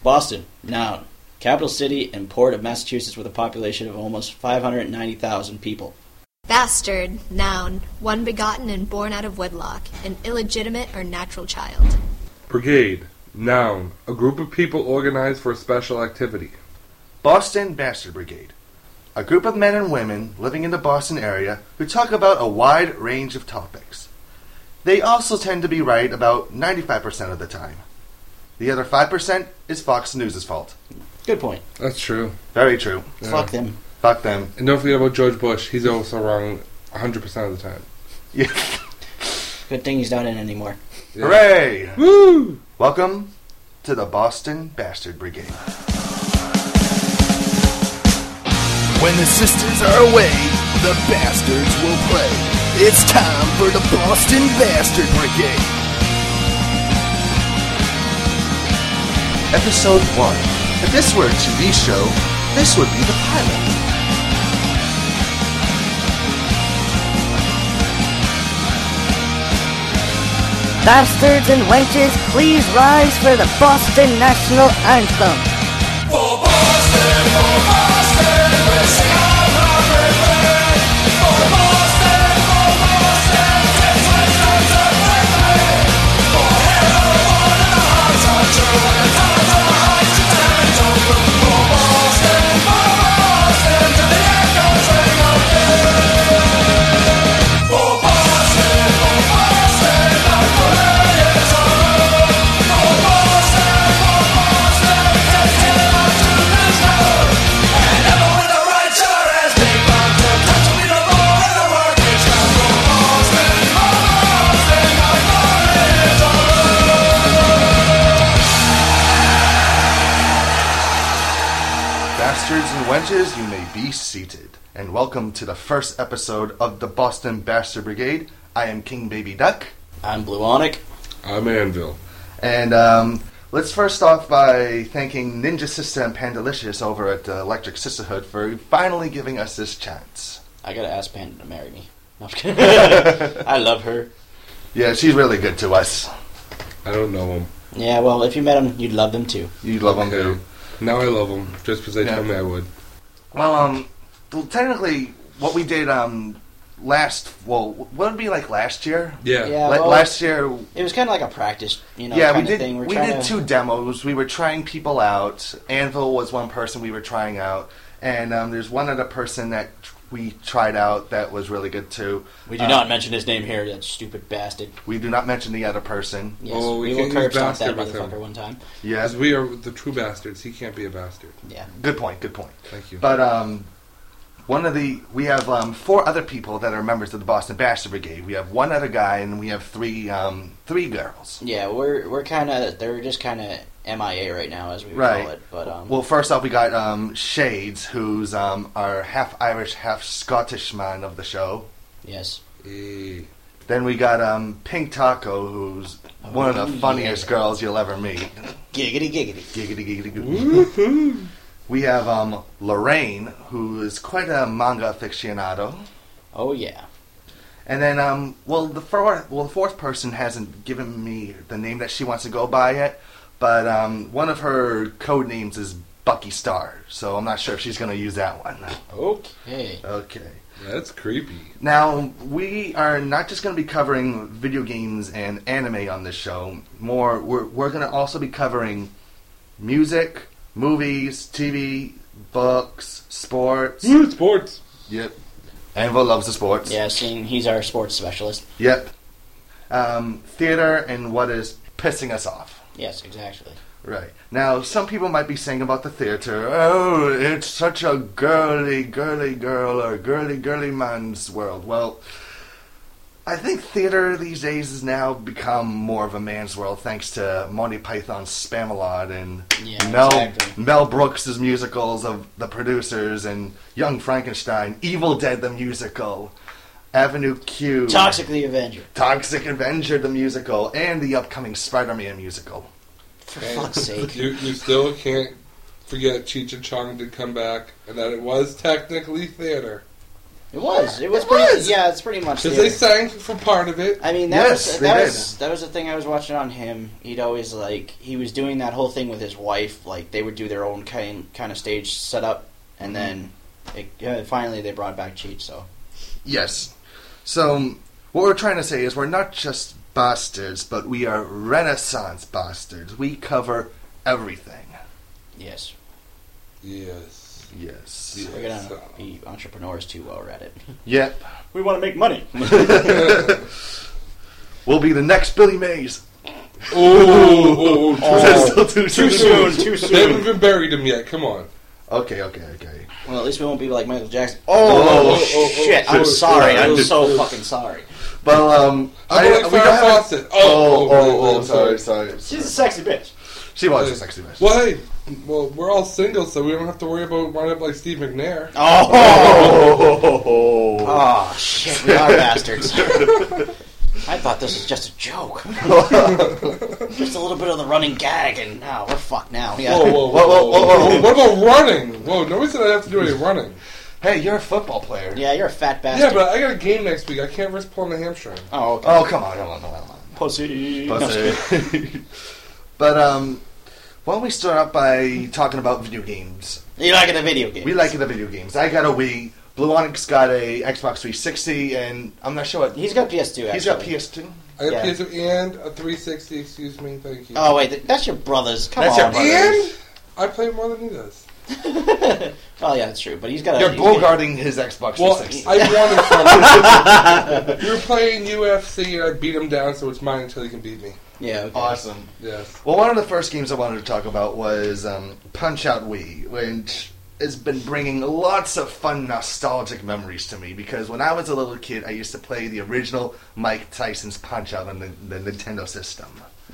Boston, noun. Capital city and port of Massachusetts with a population of almost 590,000 people. Bastard, noun. One begotten and born out of wedlock, an illegitimate or natural child. Brigade, noun. A group of people organized for a special activity. Boston Bastard Brigade. A group of men and women living in the Boston area who talk about a wide range of topics. They also tend to be right about 95% of the time. The other 5% is Fox News' fault. Good point. That's true. Very true. Yeah. Fuck them. Fuck them. And don't forget about George Bush. He's also wrong 100% of the time. Yeah. Good thing he's not in anymore. Yeah. Hooray! Woo! Welcome to the Boston Bastard Brigade. When the sisters are away, the bastards will play. It's time for the Boston Bastard Brigade. Episode 1. If this were a TV show, this would be the pilot. Bastards and wenches, please rise for the Boston National Anthem. For Boston, we'll sing our heart away. For Boston, take touchdowns of victory. For everyone in the hearts are true, and the times are high to stand over. For Boston, to the echoes ring again. For Boston, our parade is on. For Boston, take him to the show. And ever with the right shot as big bomb to touch the leader more and the work is done. For Boston, our parade is on. Bastards and wenches, you may be seated. And welcome to the first episode of the Boston Bastard Brigade. I am King Baby Duck. I'm Bluonic. I'm Anvil. And let's first off by thanking Ninja Sister and Pandalicious over at Electric Sisterhood for finally giving us this chance. I gotta ask Panda to marry me. No, I'm just kidding. I love her. Yeah, she's really good to us. I don't know him. Yeah, well, if you met him, you'd love them too. You love them Okay. too. Now I love him, just because they Yeah. told me I would. Well, technically, what we did what would it be like last year? Yeah. Yeah, well, Last year, it was kind of like a practice, yeah, we kind of did. thing. We trying did to- 2 demos. We were trying people out. Anvil was one person we were trying out, and there's one other person that we tried out that was really good too. We do not mention his name here, that stupid bastard. We do not mention the other person. Yes, Oh, we we will can't curb use stomp that bastard with him. motherfucker one time. Yes, Because we are the true bastards. He can't be a bastard. Yeah. good point. Good point. Thank you. But we have 4 other people that are members of the Boston Bastard Brigade. We have 1 other guy, and we have 3 girls. Yeah, they're just kind of MIA right now, as we would Right. call it. But Well, first off, we got Shades, who's our half Irish, half Scottish man of the show. yes, Eh. Then we got Pink Taco, who's one of the funniest yeah. girls you'll ever meet. giggity giggity. Giggity giggity goo. We have Lorraine, who is quite a manga aficionado. Oh yeah. And then, the fourth person hasn't given me the name that she wants to go by yet, but one of her code names is Bucky Star, so I'm not sure if she's going to use that one. Okay. Okay. That's creepy. Now, we are not just going to be covering video games and anime on this show. We're going to also be covering music, movies, TV, books, sports. Sports. Yep. Anvil loves the sports. Yeah, seeing he's our sports specialist. Yep. Theater and what is pissing us off. Yes, exactly. Right. Now, some people might be saying about the theater, oh, it's such a girly girl or girly man's world. Well, I think theater these days has now become more of a man's world thanks to Monty Python's Spamalot and Yeah, exactly. Mel Brooks' musicals of The Producers and Young Frankenstein, Evil Dead the musical, Avenue Q, Toxic the Avenger. Toxic Avenger the musical, and the upcoming Spider-Man musical. For fuck's sake. You still can't forget Cheech and Chong did come back, and that it was technically theater. It was. It was It pretty. was. Yeah, it's pretty much. Because theater. they sang for part of it. I mean, that Yes, was they that was the thing I was watching on him. He'd always he was doing that whole thing with his wife. Like they would do their own kind of stage setup, and then finally they brought back Cheech. So Yes. So what we're trying to say is we're not just bastards, but we are Renaissance bastards. We cover everything. yes, Yes. Yes. we're gonna be entrepreneurs too while we're at it. Yep. We want to make money. We'll be the next Billy Mays. Oh, Too soon. Too They haven't soon. even buried him yet. Come on. Okay. Well, at least we won't be like Michael Jackson. Oh, Shit! I'm sorry. I'm so fucking sorry. Well, I'm like we don't Farrah have a- Fawcett. sorry. She's a sexy bitch. She was a sexy bitch. Well, hey, we're all single, so we don't have to worry about winding up like Steve McNair. Oh shit! We are bastards. I thought this was just a joke. Just a little bit of the running gag, and now we're fucked now. Yeah. Whoa. What about running? Whoa, nobody said I have to do any running. Hey, you're a football player. Yeah, you're a fat Yeah, bastard. but I got a game next week. I can't risk pulling a hamstring. Oh, okay. Oh, come on. Pussy. Pussy. But, why don't we start out by talking about video games? You like the video game? We like the video games. I got a Wii. Blue Onyx got a Xbox 360, and I'm not sure what... He's got PS2. He's got actually. PS2. I got Yeah. PS2 and a 360, excuse me, thank you. Oh wait, that's your brother's. Come That's on. your brother. And I play more than he does. Oh yeah, that's true. But he's got. You're he's got- bogarting his Xbox Well, 360. I won it from him. We were playing UFC, and I beat him down, so it's mine until he can beat me. Yeah. Okay. Awesome. Yes. Well, one of the first games I wanted to talk about was Punch-Out Wii, which has been bringing lots of fun, nostalgic memories to me, because when I was a little kid, I used to play the original Mike Tyson's Punch-Out on the Nintendo system.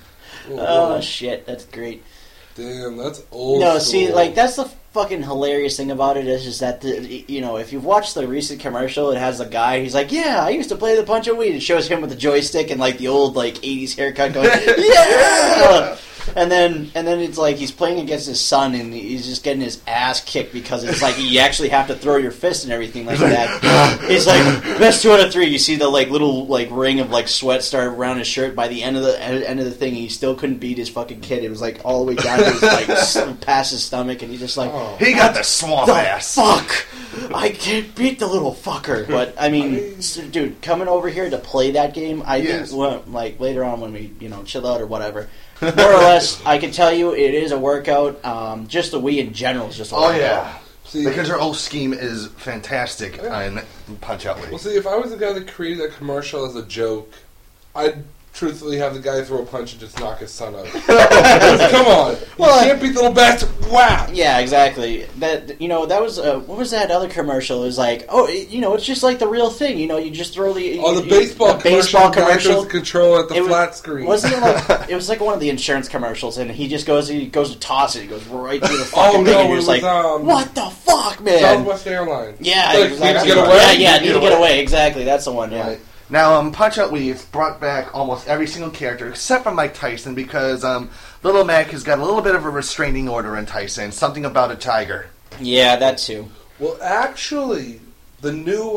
Oh shit, that's great. Damn, that's old. No, school. see, like that's the fucking hilarious thing about it is that if you've watched the recent commercial, it has a guy. He's like, "Yeah, I used to play the Punch Out Wii." It shows him with the joystick and like the old like '80s haircut, going, "Yeah!" And then it's like he's playing against his son, and he's just getting his ass kicked because it's like you actually have to throw your fist and everything like that. He's like, best 2 out of 3. You see the like little like ring of like sweat start around his shirt by the end of the thing. He still couldn't beat his fucking kid. It was like all the way down to his like past his stomach, and he's just like, He got the swamp the ass. fuck! I can't beat the little fucker. But I mean, dude, coming over here to play that game, I Yes. think well, like later on when we chill out or whatever. More or less, I can tell you it is a workout. Just the Wii in general is just a Oh, workout. yeah. See, Because her whole scheme is fantastic on Punch-Out Wii. well, see, if I was the guy that created that commercial as a joke, I'd truthfully have the guy throw a punch and just knock his son out. Come on, Well, you can't beat the little bastard. Wow. Yeah, exactly. That that was what was that other commercial? It was like, it's just like the real thing. You just throw the The baseball baseball commercial. The guy throws the control at the It was- flat screen. Wasn't it like it was like one of the insurance commercials, and he goes to toss it, he goes right through the fucking Oh, thing, no, and you're it just was, like, what the fuck, man? Southwest Airlines. Yeah, Like, exactly. Need to Get Away? Yeah, Need to Get Away. Exactly, that's the one. Yeah. Right. Now, Punch-Out Wii has brought back almost every single character except for Mike Tyson because Little Mac has got a little bit of a restraining order on Tyson. Something about a tiger. Yeah, that too. Well, actually, the new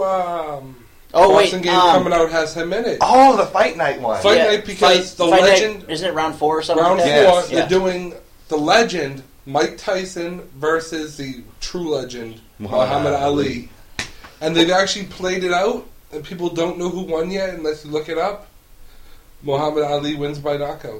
Oh wait, Boston game coming out has him in it. Oh, the Fight Night one. Fight Night because the Fight Night- legend- isn't it round 4 or something? Round like 4, that? Yes. they're doing the legend, Mike Tyson versus the true legend, Muhammad Ali. And they've actually played it out, and people don't know who won yet unless you look it up. Muhammad Ali wins by knockout.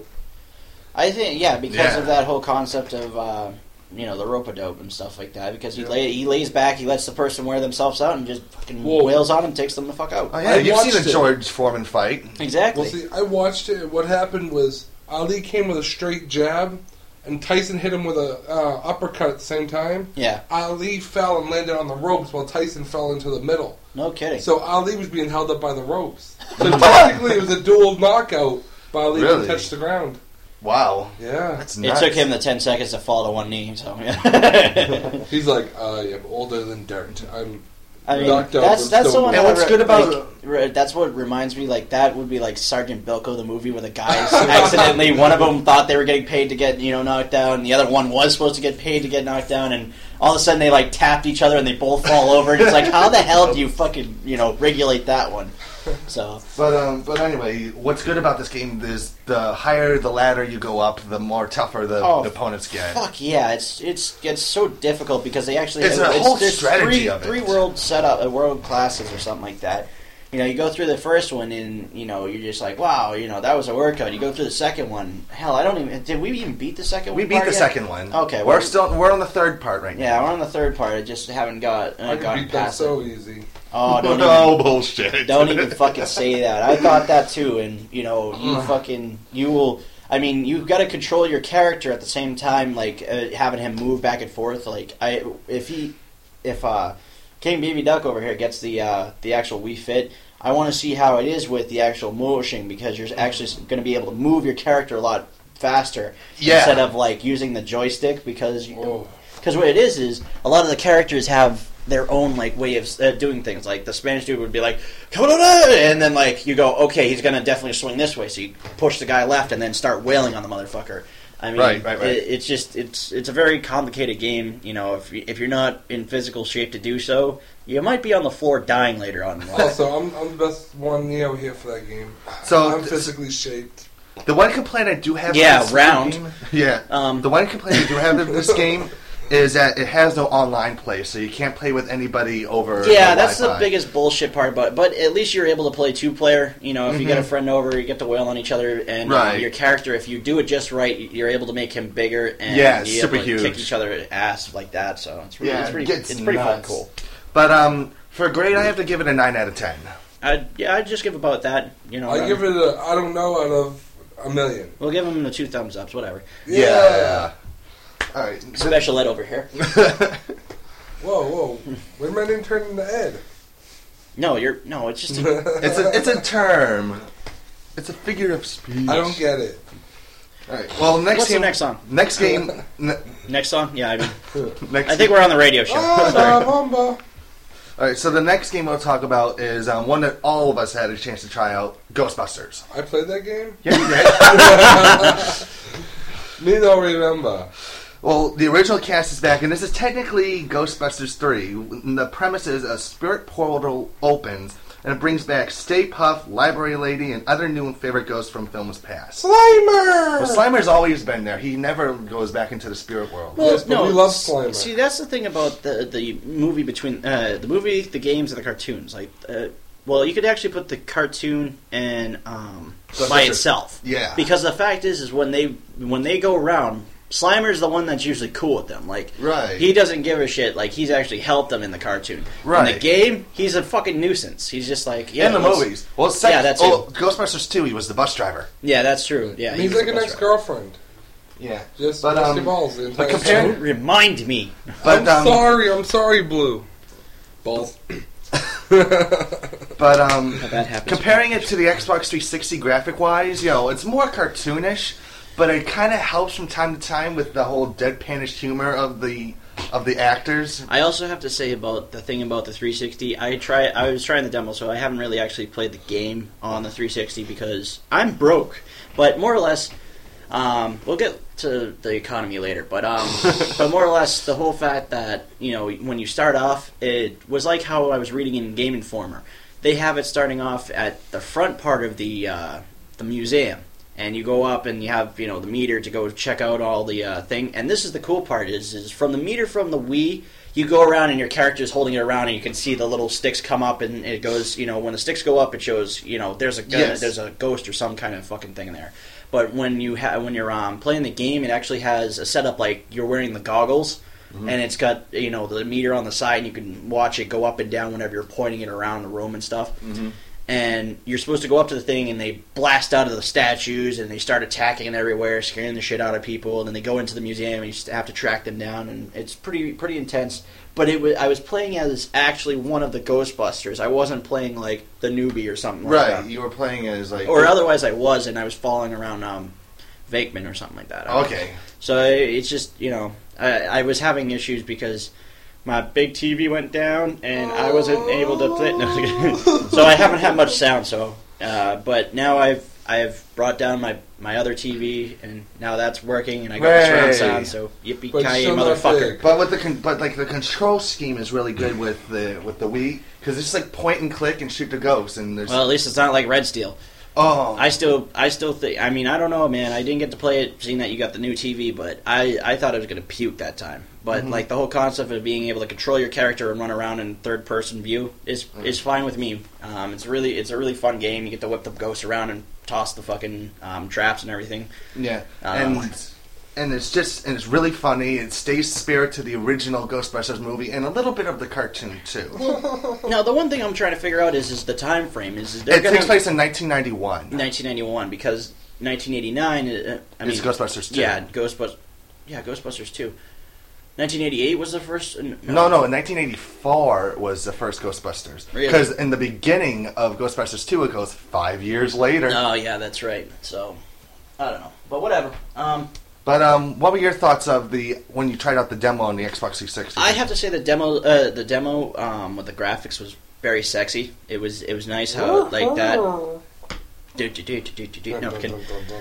I think because Yeah. of that whole concept of the rope-a-dope and stuff like that. Because he lays back, he lets the person wear themselves out, and just fucking wails on them, takes them the fuck out. Oh, yeah, I you've seen watched a it. George Foreman fight. Exactly. Well, see, I watched it, and what happened was Ali came with a straight jab, and Tyson hit him with a uppercut at the same time. Yeah. Ali fell and landed on the ropes while Tyson fell into the middle. No kidding. So Ali was being held up by the ropes. So technically it was a dual knockout, but Ali Really? didn't touch the ground. Wow. Yeah. That's It nuts. took him the 10 seconds to fall to one knee. So yeah. He's like, I am older than dirt. I'm I mean, knocked out. that's but the still one. And that what's good about- that's what reminds me. Like that would be like Sergeant Bilko, the movie where the guys accidentally one of them thought they were getting paid to get knocked down, and the other one was supposed to get paid to get knocked down, and all of a sudden they like tapped each other and they both fall over. And it's like, how the hell do you fucking regulate that one? So, but anyway, what's good about this game is the higher the ladder you go up, the more tougher the opponents get. Fuck yeah, it's so difficult because they actually It's a whole strategy of it. three world setup, world classes or something like that. You go through the first one and you're just like, wow, that was a workout. You go through the second one. Hell, did we even beat the second one? We beat the second one. Okay, we're on the third part right now. Yeah, we're on the third part. I just haven't gotten beat that past so it. easy. Oh, bullshit. Don't even fucking say that. I thought that too, and you will. I mean, you've got to control your character at the same time, like having him move back and forth. Like, if King Baby Duck over here gets the actual Wii Fit, I want to see how it is with the actual motion because you're actually going to be able to move your character a lot faster instead of like using the joystick because what it is a lot of the characters have their own like way of doing things. Like the Spanish dude would be like, and then like you go, okay, he's going to definitely swing this way, so you push the guy left and then start wailing on the motherfucker. I mean, right. It's a very complicated game. If you're not in physical shape to do so, you might be on the floor dying later on. Also, I'm the best one here for that game. So I'm physically shaped. The one complaint I do have, round. The one complaint I do have in this game is that it has no online play, so you can't play with anybody over. Yeah, that's the biggest bullshit part about it. But at least you're able to play 2-player. If you get a friend over, you get to wail on each other, and your character, if you do it just right, you're able to make him bigger and super huge. Kick each other ass like that. So it's pretty fucking cool. But for a grade, I have to give it a 9 out of 10. I'd just give about that. I give it a I don't know out of a million. We'll give him the 2 thumbs ups, whatever. Yeah. All right. Special Ed over here. Whoa! When my name turned into Ed? No, it's just it's a term. It's a figure of speech. I don't get it. All right. Well, what's the next song? Next game. Next song? Yeah, I mean, next I think we're on the radio show. Sorry. All right. So the next game we'll talk about is one that all of us had a chance to try out: Ghostbusters. I played that game. Yeah, you did. Me don't remember. Well, the original cast is back, and this is technically Ghostbusters 3. And the premise is a spirit portal opens, and it brings back Stay Puft, Library Lady, and other new and favorite ghosts from films past. Slimer! Well, Slimer's always been there. He never goes back into the spirit world. Well, yes, but we love Slimer. See, that's the thing about the movie between the movie, the games, and the cartoons. Like, well, you could actually put the cartoon and by itself. Yeah. Because the fact is when they go around, Slimer's the one that's usually cool with them. Like, he doesn't give a shit. Like, he's actually helped them in the cartoon. Right. In the game, he's a fucking nuisance. He's just like, in the movies. Well, that's Ghostbusters 2, he was the bus driver. Yeah, that's true. Yeah, he's like an ex-girlfriend. Yeah. Just bust your balls. But don't remind me. But, I'm sorry, Blue. Balls. But that happens. Comparing it to the Xbox 360 graphic-wise, it's more cartoonish. But it kind of helps from time to time with the whole deadpanish humor of the actors. I also have to say about the thing about the 360. I was trying the demo, so I haven't really actually played the game on the 360 because I'm broke. But more or less, we'll get to the economy later. But but more or less, the whole fact that when you start off, it was like how I was reading in Game Informer. They have it starting off at the front part of the museum. And you go up and you have, the meter to go check out all the thing. And this is the cool part is from the meter from the Wii, you go around and your character's holding it around and you can see the little sticks come up and it goes, when the sticks go up, it shows, there's a ghost or some kind of fucking thing in there. But when you're playing the game, it actually has a setup like you're wearing the goggles. Mm-hmm. And it's got, the meter on the side and you can watch it go up and down whenever you're pointing it around the room and stuff. Mm-hmm. And you're supposed to go up to the thing, and they blast out of the statues, and they start attacking everywhere, scaring the shit out of people. And then they go into the museum, and you have to track them down, and it's pretty intense. But I was playing as actually one of the Ghostbusters. I wasn't playing like the newbie or something like that. Right, you were playing as like... Or otherwise I was, and I was following around Vakeman or something like that. Okay. So it's just, I was having issues because... my big TV went down, and I wasn't able to play. No, so I haven't had much sound. So, but now I've I've brought down my other TV, and now that's working, and I got the surround Hooray. sound. So yippee But ki still not motherfucker! big. But with the control scheme is really good with the Wii because it's like point and click and shoot the ghost and there's Well, at least it's not like Red Steel. I still think. I mean, I don't know, man. I didn't get to play it, seeing that you got the new TV, but I thought I was gonna puke that time. But like the whole concept of being able to control your character and run around in third person view is fine with me. It's a really fun game. You get to whip the ghosts around and toss the fucking traps and everything. yeah and it's really funny. It stays spirit to the original Ghostbusters movie and a little bit of the cartoon too. Now, the one thing I'm trying to figure out is the time frame. Is It takes place in 1991. 1991 because 1989. It's Ghostbusters 2. Yeah, Ghostbusters 2. 1988 was the first. No, in 1984 was the first Ghostbusters. Really? Because in the beginning of Ghostbusters 2, it goes 5 years later. Oh yeah, that's right. So I don't know, but whatever. But what were your thoughts of when you tried out the demo on the Xbox 360? I have to say the demo with the graphics was very sexy. It was nice how like that. No, I'm kidding.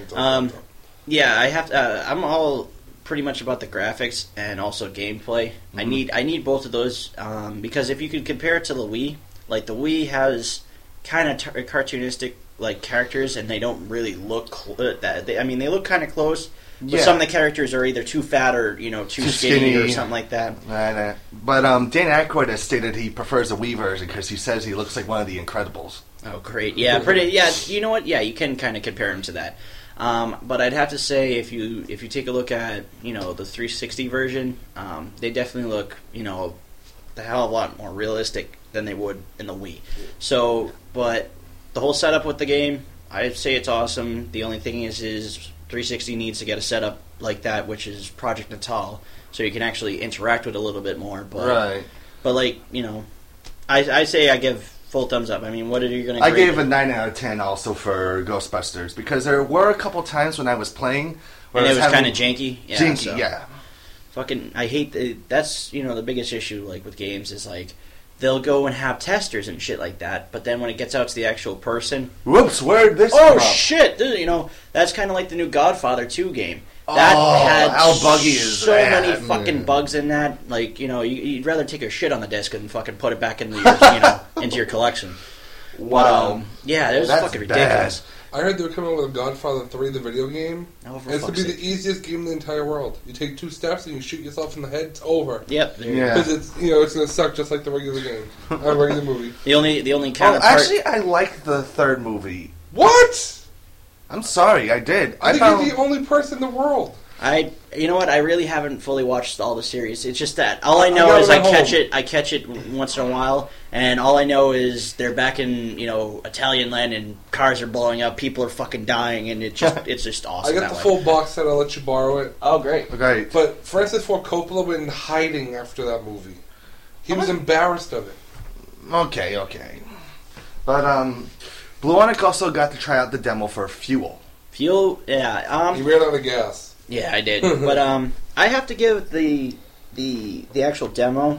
Yeah, I have to. I'm all pretty much about the graphics and also gameplay. I need both of those because if you could compare it to the Wii, like the Wii has kind of cartoonistic like characters and they don't really look they look kind of close. But some of the characters are either too fat or too skinny or something like that. But Dan Aykroyd has stated he prefers the Wii version because he says he looks like one of the Incredibles. Oh, great! Yeah, pretty. Yeah, you know what? Yeah, you can kind of compare him to that. But I'd have to say if you take a look at the 360 version, they definitely look the hell of a lot more realistic than they would in the Wii. So, but the whole setup with the game, I'd say it's awesome. The only thing is 360 needs to get a setup like that, which is Project Natal, so you can actually interact with it a little bit more. But, right. But like I say I give full thumbs up. I mean, what are you going to? I gave a 9 out of 10 also for Ghostbusters because there were a couple times when I was playing where and it was kind of janky. Yeah, janky, yeah. Fucking, I hate that's the biggest issue like with games is like they'll go and have testers and shit like that, but then when it gets out to the actual person, whoops, where'd this oh come up? shit, that's kind of like the new Godfather 2 game. That had how buggy is so that? many fucking bugs in that. Like you'd rather take a shit on the disc than fucking put it back into your into your collection. Wow, yeah, it was that's fucking ridiculous. I heard they were coming out with a Godfather 3, the video game. Oh, for And it's to fuck's be sake. the easiest game in the entire world. You take 2 steps and you shoot yourself in the head. It's over. Yep. there you Yeah. go. Because it's it's gonna suck just like the regular game, regular movie. The only Oh, counterpart. actually, I liked the third movie. What? I'm sorry, I did. I think you're the only person in the world. You know what? I really haven't fully watched all the series. It's just that all I know got is it I at catch home. it. I catch it once in a while, and all I know is they're back in Italian land, and cars are blowing up, people are fucking dying, and it's just awesome. I got that the way. full box set. I'll let you borrow it. Oh, great! Okay, But Francis Ford Coppola went in hiding after that movie. He was embarrassed of it. okay. But Bluonic also got to try out the demo for Fuel. Fuel, yeah, He ran out of gas. yeah, I did, but I have to give the actual demo,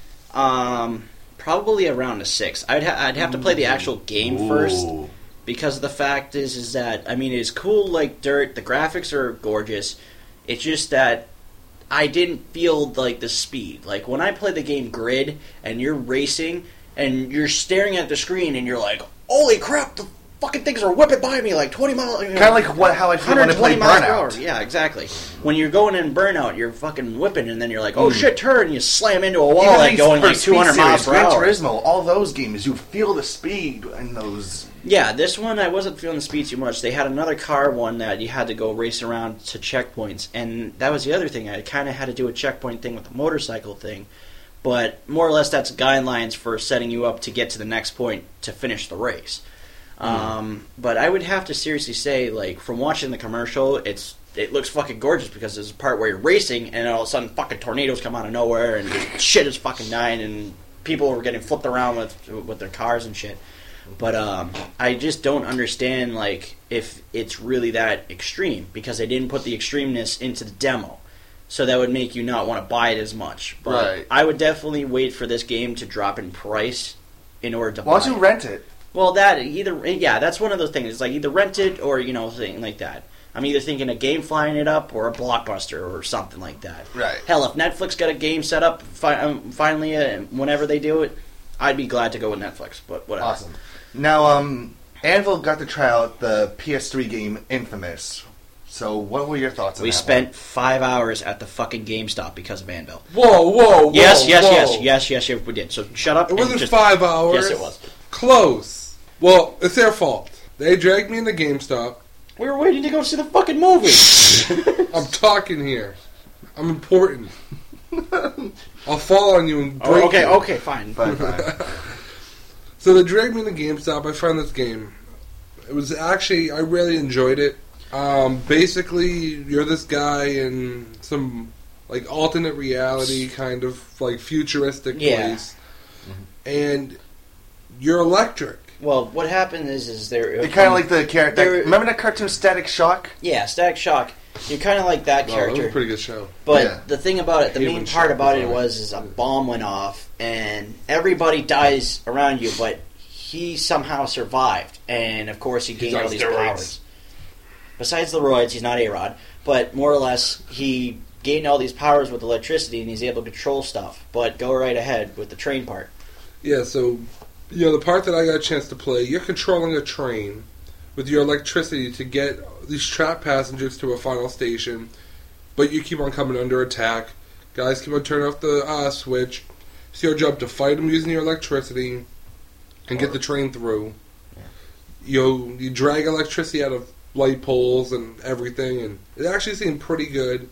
probably around a 6. I'd have to play the actual game first. Ooh. Because the fact is that, I mean, it's cool like dirt, the graphics are gorgeous, it's just that I didn't feel, like, the speed. Like, when I play the game Grid, and you're racing, and you're staring at the screen, and you're like, holy crap, the fucking things are whipping by me like 20 miles... Kind of like how I feel when I play 120 miles per hour. Burnout. Yeah, exactly. When you're going in Burnout, you're fucking whipping, and then you're like, oh shit, turn, and you slam into a wall, like, going like 200 miles per Gran hour. Turismo, all those games, you feel the speed in those... Yeah, this one I wasn't feeling the speed too much. They had another car one that you had to go race around to checkpoints, and that was the other thing. I kind of had to do a checkpoint thing with the motorcycle thing, but more or less that's guidelines for setting you up to get to the next point to finish the race. But I would have to seriously say, like, from watching the commercial, it looks fucking gorgeous because there's a part where you're racing and all of a sudden fucking tornadoes come out of nowhere and shit is fucking dying and people are getting flipped around with their cars and shit. But I just don't understand, like, if it's really that extreme because they didn't put the extremeness into the demo. So that would make you not want to buy it as much. But Right. I would definitely wait for this game to drop in price in order to buy Why don't you it. rent it? Well, that's one of those things. It's like either rent it or something like that. I'm either thinking a game flying it up or a Blockbuster or something like that. Right. Hell, if Netflix got a game set up finally, whenever they do it, I'd be glad to go with Netflix. But whatever. Awesome. Now, Anvil got to try out the PS3 game Infamous. So, what were your thoughts on We that spent 5 hours at the fucking GameStop because of Anvil. Whoa. Yes, we did. So shut up. It wasn't just 5 hours. Yes, it was. Close. Well, it's their fault. They dragged me into GameStop. We were waiting to go see the fucking movie. I'm talking here. I'm important. I'll fall on you and break you. Okay, fine. Fine. So they dragged me into GameStop. I found this game. It was actually, I really enjoyed it. Basically, you're this guy in some like alternate reality kind of like futuristic place, and you're electric. Well, what happened is they're kind of like the character. Remember that cartoon Static Shock? Yeah, Static Shock. You're kind of like that That character. was a pretty good show. But the thing about it, the Haven main part Shock about was it on. is a bomb went off, and everybody dies around you, but he somehow survived, and of course he gained on all these steroids. powers. Besides the roids, he's not A-Rod, but more or less he gained all these powers with electricity, and he's able to control stuff. But go right ahead with the train part. Yeah, so the part that I got a chance to play, you're controlling a train with your electricity to get these trapped passengers to a final station, but you keep on coming under attack. Guys keep on turning off the switch. It's your job to fight them using your electricity and get the train through. You drag electricity out of light poles and everything, and it actually seemed pretty good.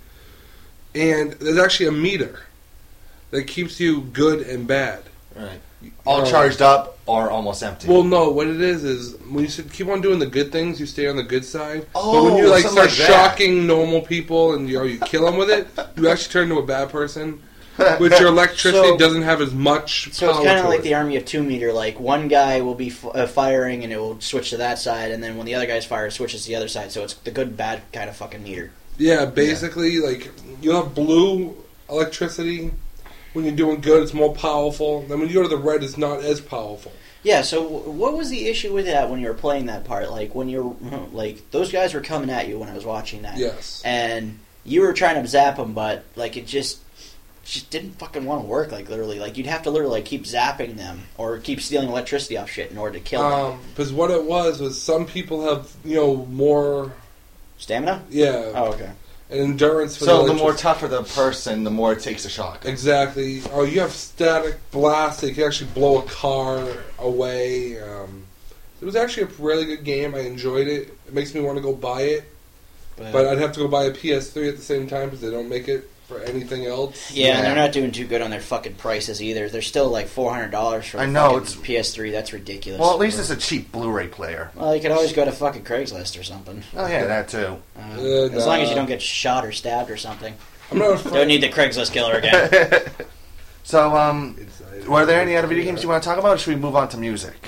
And there's actually a meter that keeps you good and bad. Right. All charged up or almost empty. Well, no, what it is when you keep on doing the good things, you stay on the good side. Oh, but when you something start like that. shocking normal people and you kill them with it, you actually turn into a bad person. Which your electricity So- doesn't have as much So power it's kind of to like it. the Army of 2 meter. Like one guy will be firing and it will switch to that side, and then when the other guy's fire, it switches to the other side. So it's the good bad kind of fucking meter. Yeah, basically, like you have blue electricity. When you're doing good, it's more powerful. Then when you go to the red, it's not as powerful. Yeah. So what was the issue with that when you were playing that part? Like when you're like those guys were coming at you when I was watching that. Yes. And you were trying to zap them, but like it just didn't fucking want to work. Like literally, like you'd have to literally like keep zapping them or keep stealing electricity off shit in order to kill them. Because what it was some people have more Stamina? yeah Oh, okay. and endurance. For So the the more electric- tougher the person, the more it takes a shock. Exactly. Oh, you have static blast. They can actually blow a car away. It was actually a really good game. I enjoyed it. It makes me want to go buy it. But I'd have to go buy a PS3 at the same time because they don't make it for anything else. Yeah, and they're not doing too good on their fucking prices either. They're still like $400 for I know, fucking PS3. That's ridiculous. Well, at least it's a cheap Blu-ray player. Well, you could always go to fucking Craigslist or something. Oh yeah, that too. As long as you don't get shot or stabbed or something. I'm not Don't need the Craigslist killer again. So, were there any other video games you want to talk about, or should we move on to music?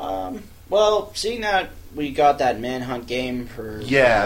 Well, seeing that we got that Manhunt game for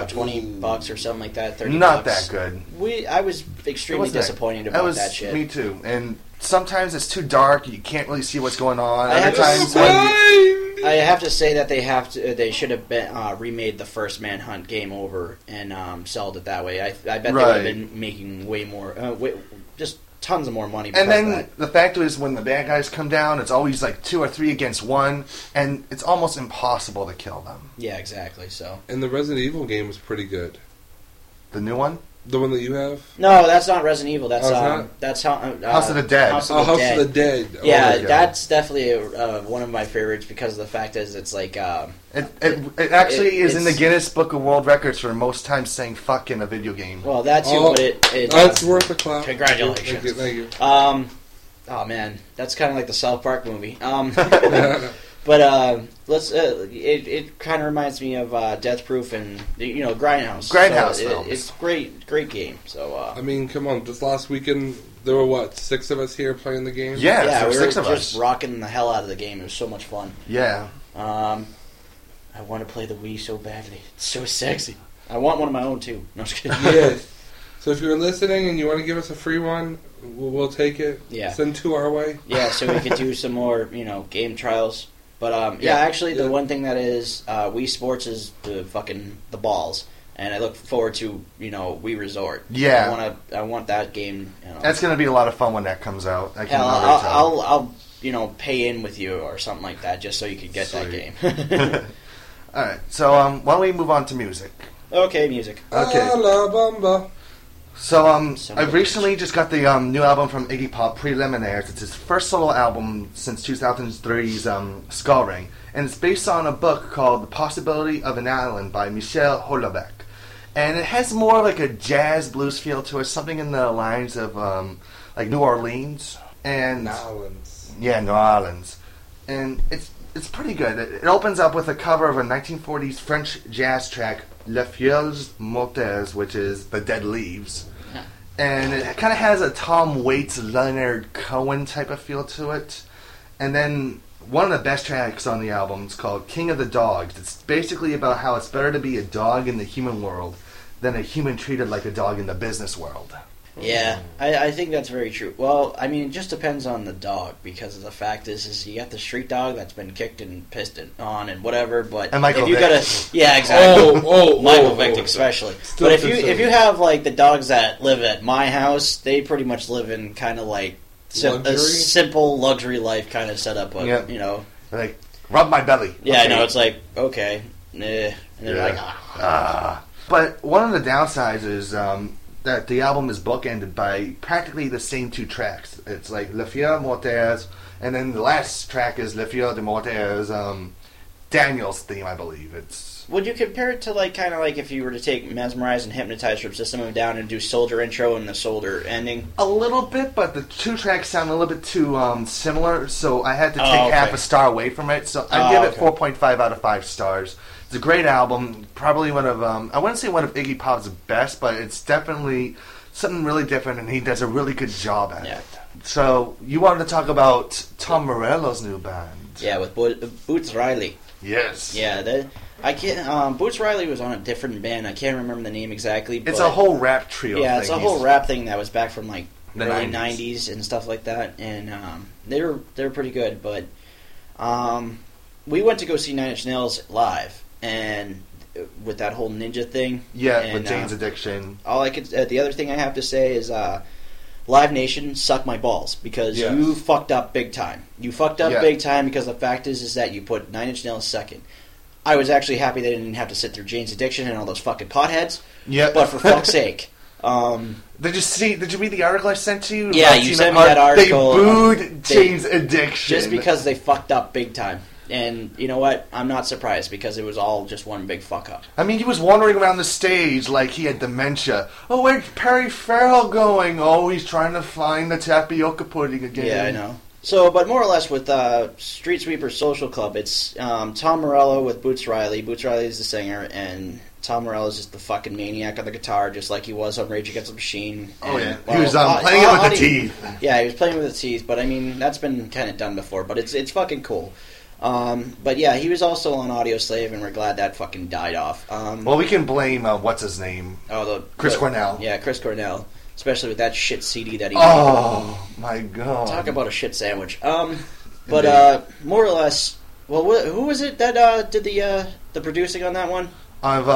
$20 or something like that, $30. Not that good. I was extremely Wasn't it? disappointed about that shit. Me too. And sometimes it's too dark; you can't really see what's going on. I Other have times, to- Why? I have to say that they should have been remade the first Manhunt game over and sold it that way. I bet they would have been making way more, just tons of more money. and because then of that. the fact is, when the bad guys come down, it's always like 2 or 3 against 1, and it's almost impossible to kill them. Yeah, exactly. So And the Resident Evil game was pretty good. The new one, The one that you have? no, that's not Resident Evil. That's Oh, it's not? that's House of the Dead. House of Oh, the House Dead. of the Dead. Oh, Yeah, there you go. that's definitely one of my favorites because of the fact is it's like it actually is in the it's- Guinness Book of World Records for most times saying "fuck" in a video game. well that's Oh, what it That's worth a clap. Congratulations. Thank you. Oh man, that's kind of like the South Park movie. But let's. It kind of reminds me of Death Proof and Grindhouse. Grindhouse So films. it's great game. So I mean, come on. This last weekend, there were, 6 of us here playing the game? Yeah, yeah, so we were 6 of just us. rocking the hell out of the game. It was so much fun. Yeah. I want to play the Wii so badly. It's so sexy. I want one of my own too. No, I'm just kidding. Yes. So if you're listening and you want to give us a free one, we'll take it. Yeah. Send 2 our way. Yeah, so we could do some more, game trials. But Yeah. actually, the Yeah. one thing that is Wii Sports is the balls, and I look forward to Wii Resort. Yeah. I want that game. That's going to be a lot of fun when that comes out. I can Hell, already tell. I'll pay in with you or something like that just so you could get that game. All right, so why don't we move on to music? Okay, music. Okay. Alabama. So Some I of the recently just got the new album from Iggy Pop, Preliminaires. It's his first solo album since 2003's Skull Ring, and it's based on a book called The Possibility of an Island by Michel Houellebecq. And it has more like a jazz blues feel to it, something in the lines of like New Orleans and Nolans. yeah, New Orleans, and it's pretty good. It opens up with a cover of a 1940s French jazz track, Les Feuilles Mortes, which is The Dead Leaves. Yeah. And it kind of has a Tom Waits, Leonard Cohen type of feel to it. And then one of the best tracks on the album is called King of the Dogs. It's basically about how it's better to be a dog in the human world than a human treated like a dog in the business world. Yeah, I think that's very true. Well, I mean, it just depends on the dog, because the fact is you got the street dog that's been kicked and pissed on and whatever. But And Michael if you Vick. Yeah, exactly. Michael oh, Vick oh. especially. Still But if considered. you have like the dogs that live at my house, they pretty much live in kind of like a Luxury? simple luxury life kind of setup. But Yeah. Like, rub my belly. yeah, I Okay. know it's like okay, and they're like But one of the downsides is that the album is bookended by practically the same two tracks. It's like Les Feuilles Mortes, and then the last track is Les Feuilles de Mortes, Daniel's theme, I believe. It's Would you compare it to like kind of like if you were to take Mesmerize and Hypnotize from System of a Down and do Soldier intro and the Soldier ending? a little bit, but the two tracks sound a little bit too similar, so I had to take okay. half a star away from it. So I give it okay. 4.5 out of 5 stars. It's a great album, probably one of I wouldn't say one of Iggy Pop's best, but it's definitely something really different, and he does a really good job at Yeah. it. So you wanted to talk about Tom Morello's new band? Yeah, with Boots Riley. Yes. Yeah, I can't. Boots Riley was on a different band. I can't remember the name exactly. It's but a whole rap trio. Yeah, thing. it's a whole rap thing that was back from like The early 90s. '90s and stuff like that, and they're pretty good. But we went to go see Nine Inch Nails live, and with that whole ninja thing. Yeah, and, with Jane's Addiction. All I could. The other thing I have to say is, Live Nation, suck my balls, because Yes. you fucked up big time. You fucked up Yeah. big time because the fact is that you put Nine Inch Nails second. I was actually happy they didn't have to sit through Jane's Addiction and all those fucking potheads. Yeah. But for fuck's sake. Did you read the article I sent to you? Yeah, about you Tina sent me that Hart? article. They booed They- Jane's Addiction. Just because they fucked up big time. And you know what? I'm not surprised, because it was all just one big fuck up. I mean, he was wandering around the stage like he had dementia. Oh, where's Perry Farrell going? Oh, he's trying to find the tapioca pudding again. Yeah, I know. So, but more or less with Street Sweeper Social Club, it's Tom Morello with Boots Riley. Boots Riley is the singer, and Tom Morello is just the fucking maniac on the guitar, just like he was on Rage Against the Machine. Oh, And, yeah. He was playing it with the teeth. Yeah, he was playing with the teeth, but I mean, that's been kind of done before, but it's fucking cool. But yeah, he was also on Audio Slave, and we're glad that fucking died off. Well, we can blame, what's his name? Chris Cornell. Yeah, Chris Cornell. Especially with that shit CD that he Oh, my God. Talk about a shit sandwich. But more or less, well, who was it that did the producing on that one? I've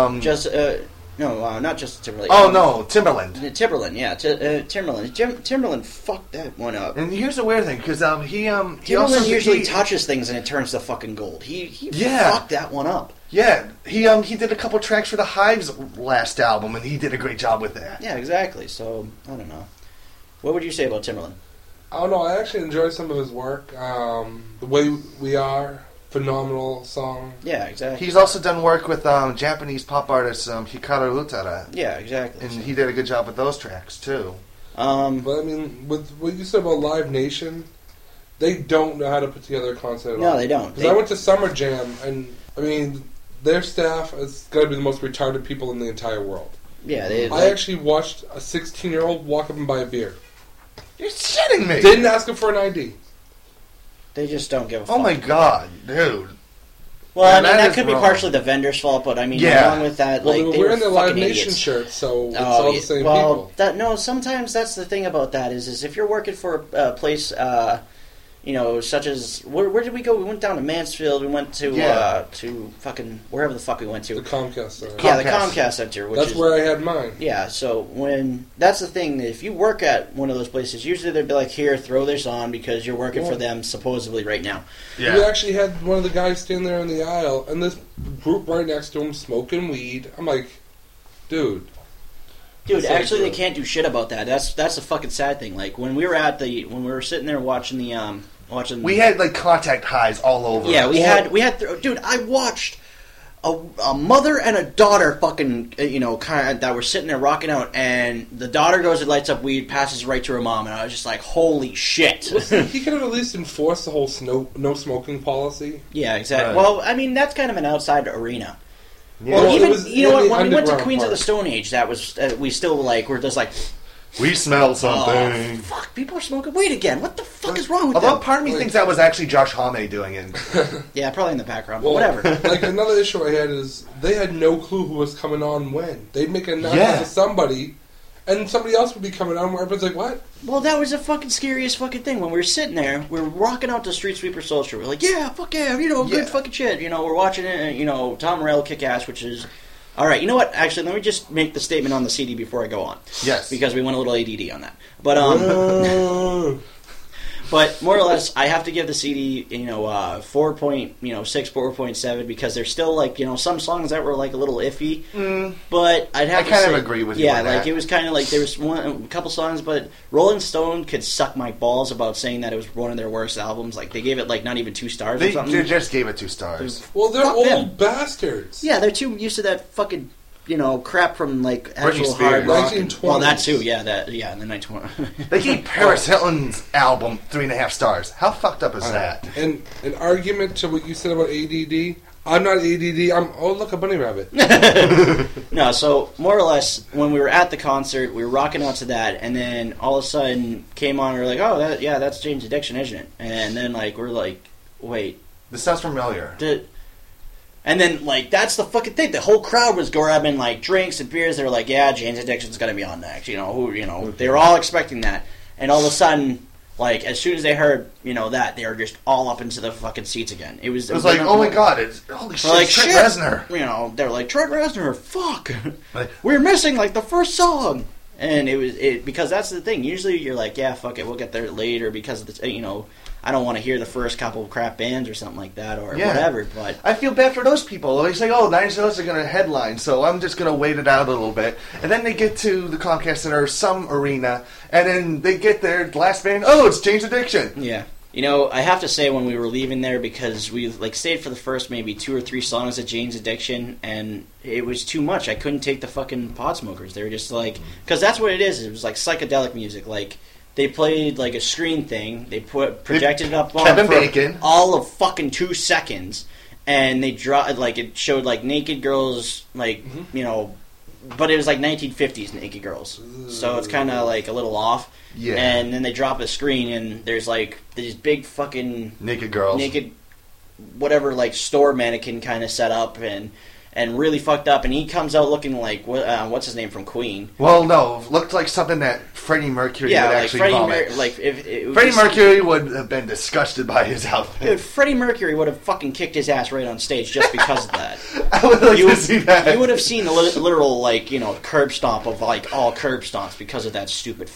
Not Justin Timberlake. Oh no, Timberland. Timberland. Yeah, Timberland. Timberland fucked that one up. And here's the weird thing, because he Timberland also usually touches things and it turns to fucking gold. He Yeah. fucked that one up. Yeah, he did a couple tracks for the Hives last album, and he did a great job with that. Yeah, exactly. So I don't know. What would you say about Timberland? I don't know. I actually enjoy some of his work. The Way We Are, phenomenal song. Yeah, exactly. He's also done work with Japanese pop artist Hikaru Utada, Yeah, exactly. and he did a good job with those tracks too. But I mean, with what you said about Live Nation, they don't know how to put together a concert at all. No, they don't. Because I went to Summer Jam, and I mean, their staff is got to be the most retarded people in the entire world. Yeah, they. I actually watched a 16-year-old walk up and buy a beer. You're shitting me! Didn't ask him for an ID. They just don't give a fuck. Oh my God, dude! Well, Yeah, I mean, that that is could be wrong. partially the vendor's fault, but I mean, Yeah. along with that, Well, like, they they were were in their Live fucking Nation idiots. shirts, so it's Oh, all the yeah. same well, people. sometimes that's the thing about that is if you're working for a place, such as where did we go? We went down to Mansfield. We went to fucking wherever the fuck we went to. The Comcast Center. Yeah, the Comcast Center. That's where I had mine. Yeah, so that's the thing. If you work at one of those places, usually they'd be like, "Here, throw this on because you're working for them supposedly right now." Yeah. We actually had one of the guys stand there in the aisle, and this group right next to him smoking weed. I'm like, dude. Actually, they can't do shit about that. That's the fucking sad thing. Like when we were sitting there watching we had like contact highs all over. Yeah, us. we had. Dude, I watched a mother and a daughter fucking kind of that were sitting there rocking out, and the daughter goes and lights up weed, passes right to her mom, and I was just like, holy shit. Listen, he could have at least enforced the whole no smoking policy. Yeah, exactly. Right. Well, I mean that's kind of an outside arena. Yeah. Well, it was even in the when we went to underground Queens of the part. Stone Age, that was we still we're just like, We smell oh, something. fuck, people are smoking weed again. What the fuck is wrong with Although them? part of me thinks that was actually Josh Homme doing it. Yeah, probably in the background, Well, but whatever. Like another issue I had is they had no clue who was coming on when. They'd make an announcement Yeah. to somebody, and somebody else would be coming on. Where everyone's like, "What?" Well, that was the fucking scariest fucking thing. When we were sitting there, we were rocking out to Street Sweeper Soldier. We're like, yeah, fuck yeah, good Yeah. fucking shit. We're watching it, Tom Morello kick ass, which is... All right, you know what? Actually, let me just make the statement on the CD before I go on. Yes. Because we went a little ADD on that. But, but more or less, I have to give the CD, 4.6, 4.7, because there's still, like, some songs that were, like, a little iffy. But I'd have to I say... kind of agree with you Yeah, on like, that. it was kind of like, there was a couple songs, but Rolling Stone could suck my balls about saying that it was one of their worst albums. Like, they gave it, like, not even 2 stars or They something. just gave it 2 stars. Well, they're Fuck old them. bastards. Yeah, they're too used to that fucking... crap from like actual Spears. hard rock. 1920s. Well, that too. Yeah, in the 1920s. They gave Paris Hilton's album 3.5 stars. How fucked up is that? And an argument to what you said about ADD. I'm not ADD. Oh, look, a bunny rabbit. No, so more or less, when we were at the concert, we were rocking out to that, and then all of a sudden came on. We were like, "Oh, that's Jane's Addiction, isn't it?" And then we're like, "Wait, This sounds familiar. And then, that's the fucking thing. The whole crowd was grabbing, drinks and beers. They were like, yeah, Jane's Addiction's going to be on next. They were all expecting that. And all of a sudden, as soon as they heard, that, they were just all up into the fucking seats again. It was like, oh my god, holy shit, like, it's Trent shit. Reznor. They were like, Trent Reznor, fuck. We're missing, the first song. And because that's the thing. Usually you're like, yeah, fuck it, we'll get there later because, I don't want to hear the first couple of crap bands or something like that or whatever, but... I feel bad for those people. They say, oh, Nine Inch Nails are going to headline, so I'm just going to wait it out a little bit. And then they get to the Comcast Center or some arena, and then they get their last band, oh, it's Jane's Addiction. Yeah. I have to say when we were leaving there, because we stayed for the first maybe 2 or 3 songs of Jane's Addiction, and it was too much. I couldn't take the fucking pod smokers. They were just because that's what it is. It was psychedelic music. They played a screen thing. They projected it up on Kevin for Bacon. all of fucking 2 seconds, and they it showed naked girls, but it was 1950s naked girls, so it's kind of a little off. Yeah. And then they drop a screen, and there's these big fucking Naked girls. whatever store mannequin kind of set up and really fucked up, and he comes out looking like what's his name from Queen. Well, no, looked like something that Freddie Mercury would actually vomit. Freddie Mercury would have been disgusted by his outfit. Dude, Freddie Mercury would have fucking kicked his ass right on stage just because of that. I would like to see that. You would have seen the literal curb stomp of all curb stomps because of that stupid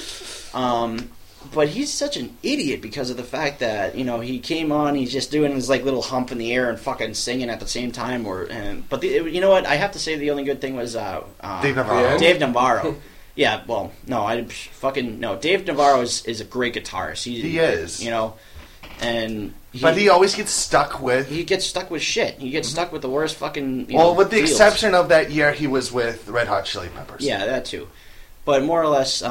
fuck. But he's such an idiot because of the fact that he came on, he's just doing his little hump in the air and fucking singing at the same time. You know what? I have to say the only good thing was Dave Navarro. Dave Navarro. Yeah, well, no, Dave Navarro is a great guitarist. He is. And but he always gets stuck with... He gets stuck with shit. He gets stuck with the worst fucking... with the deals. exception of that year he was with Red Hot Chili Peppers. Yeah, that too. But more or less,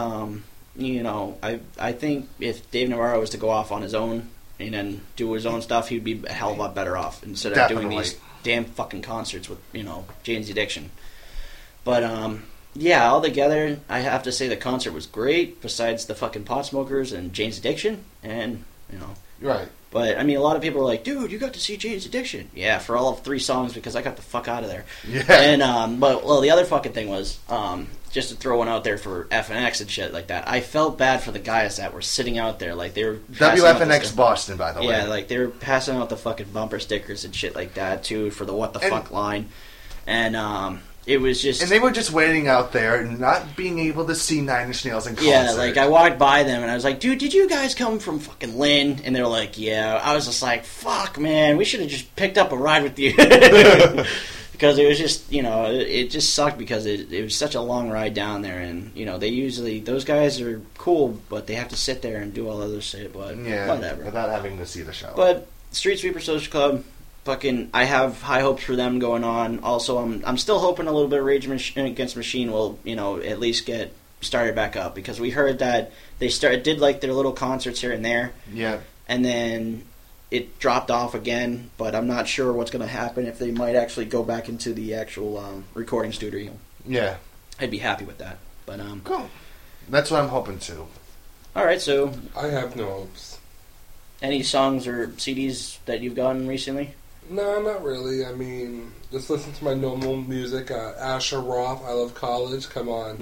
I think if Dave Navarro was to go off on his own and then do his own stuff, he'd be a hell of a lot better off instead of doing these damn fucking concerts with, Jane's Addiction. But, altogether, I have to say the concert was great, besides the fucking pot smokers and Jane's Addiction, and, Right. But, I mean, a lot of people are like, dude, you got to see Jane's Addiction. Yeah, for all of 3 songs because I got the fuck out of there. Yeah. And, but the other fucking thing was, just to throw one out there for FNX and shit like that, I felt bad for the guys that were sitting out there. Like, they were... WFNX Boston, by the way. Yeah, like, they were passing out the fucking bumper stickers and shit like that, too, for the what the fuck line. And, it was just... And they were just waiting out there, not being able to see Nine Inch Nails in concert. Yeah, like, I walked by them, and I was like, dude, did you guys come from fucking Lynn? And they were like, yeah. I was just like, fuck, man, we should have just picked up a ride with you. Because it was just, you know, it just sucked because it was such a long ride down there, and, you know, they usually... Those guys are cool, but they have to sit there and do all other shit, but whatever. Without having to see the show. But Street Sweeper Social Club... Fucking, I have high hopes for them going on. Also, I'm still hoping a little bit of Rage Against the Machine will, you know, at least get started back up, because we heard that they did like their little concerts here and there. Yeah. And then it dropped off again, but I'm not sure what's going to happen if they might actually go back into the actual recording studio. Yeah. I'd be happy with that. But cool. That's what I'm hoping to. All right, so I have no hopes. Any songs or CDs that you've gotten recently? No, not really. I mean, just listen to my normal music. Asher Roth, I Love College. Come on.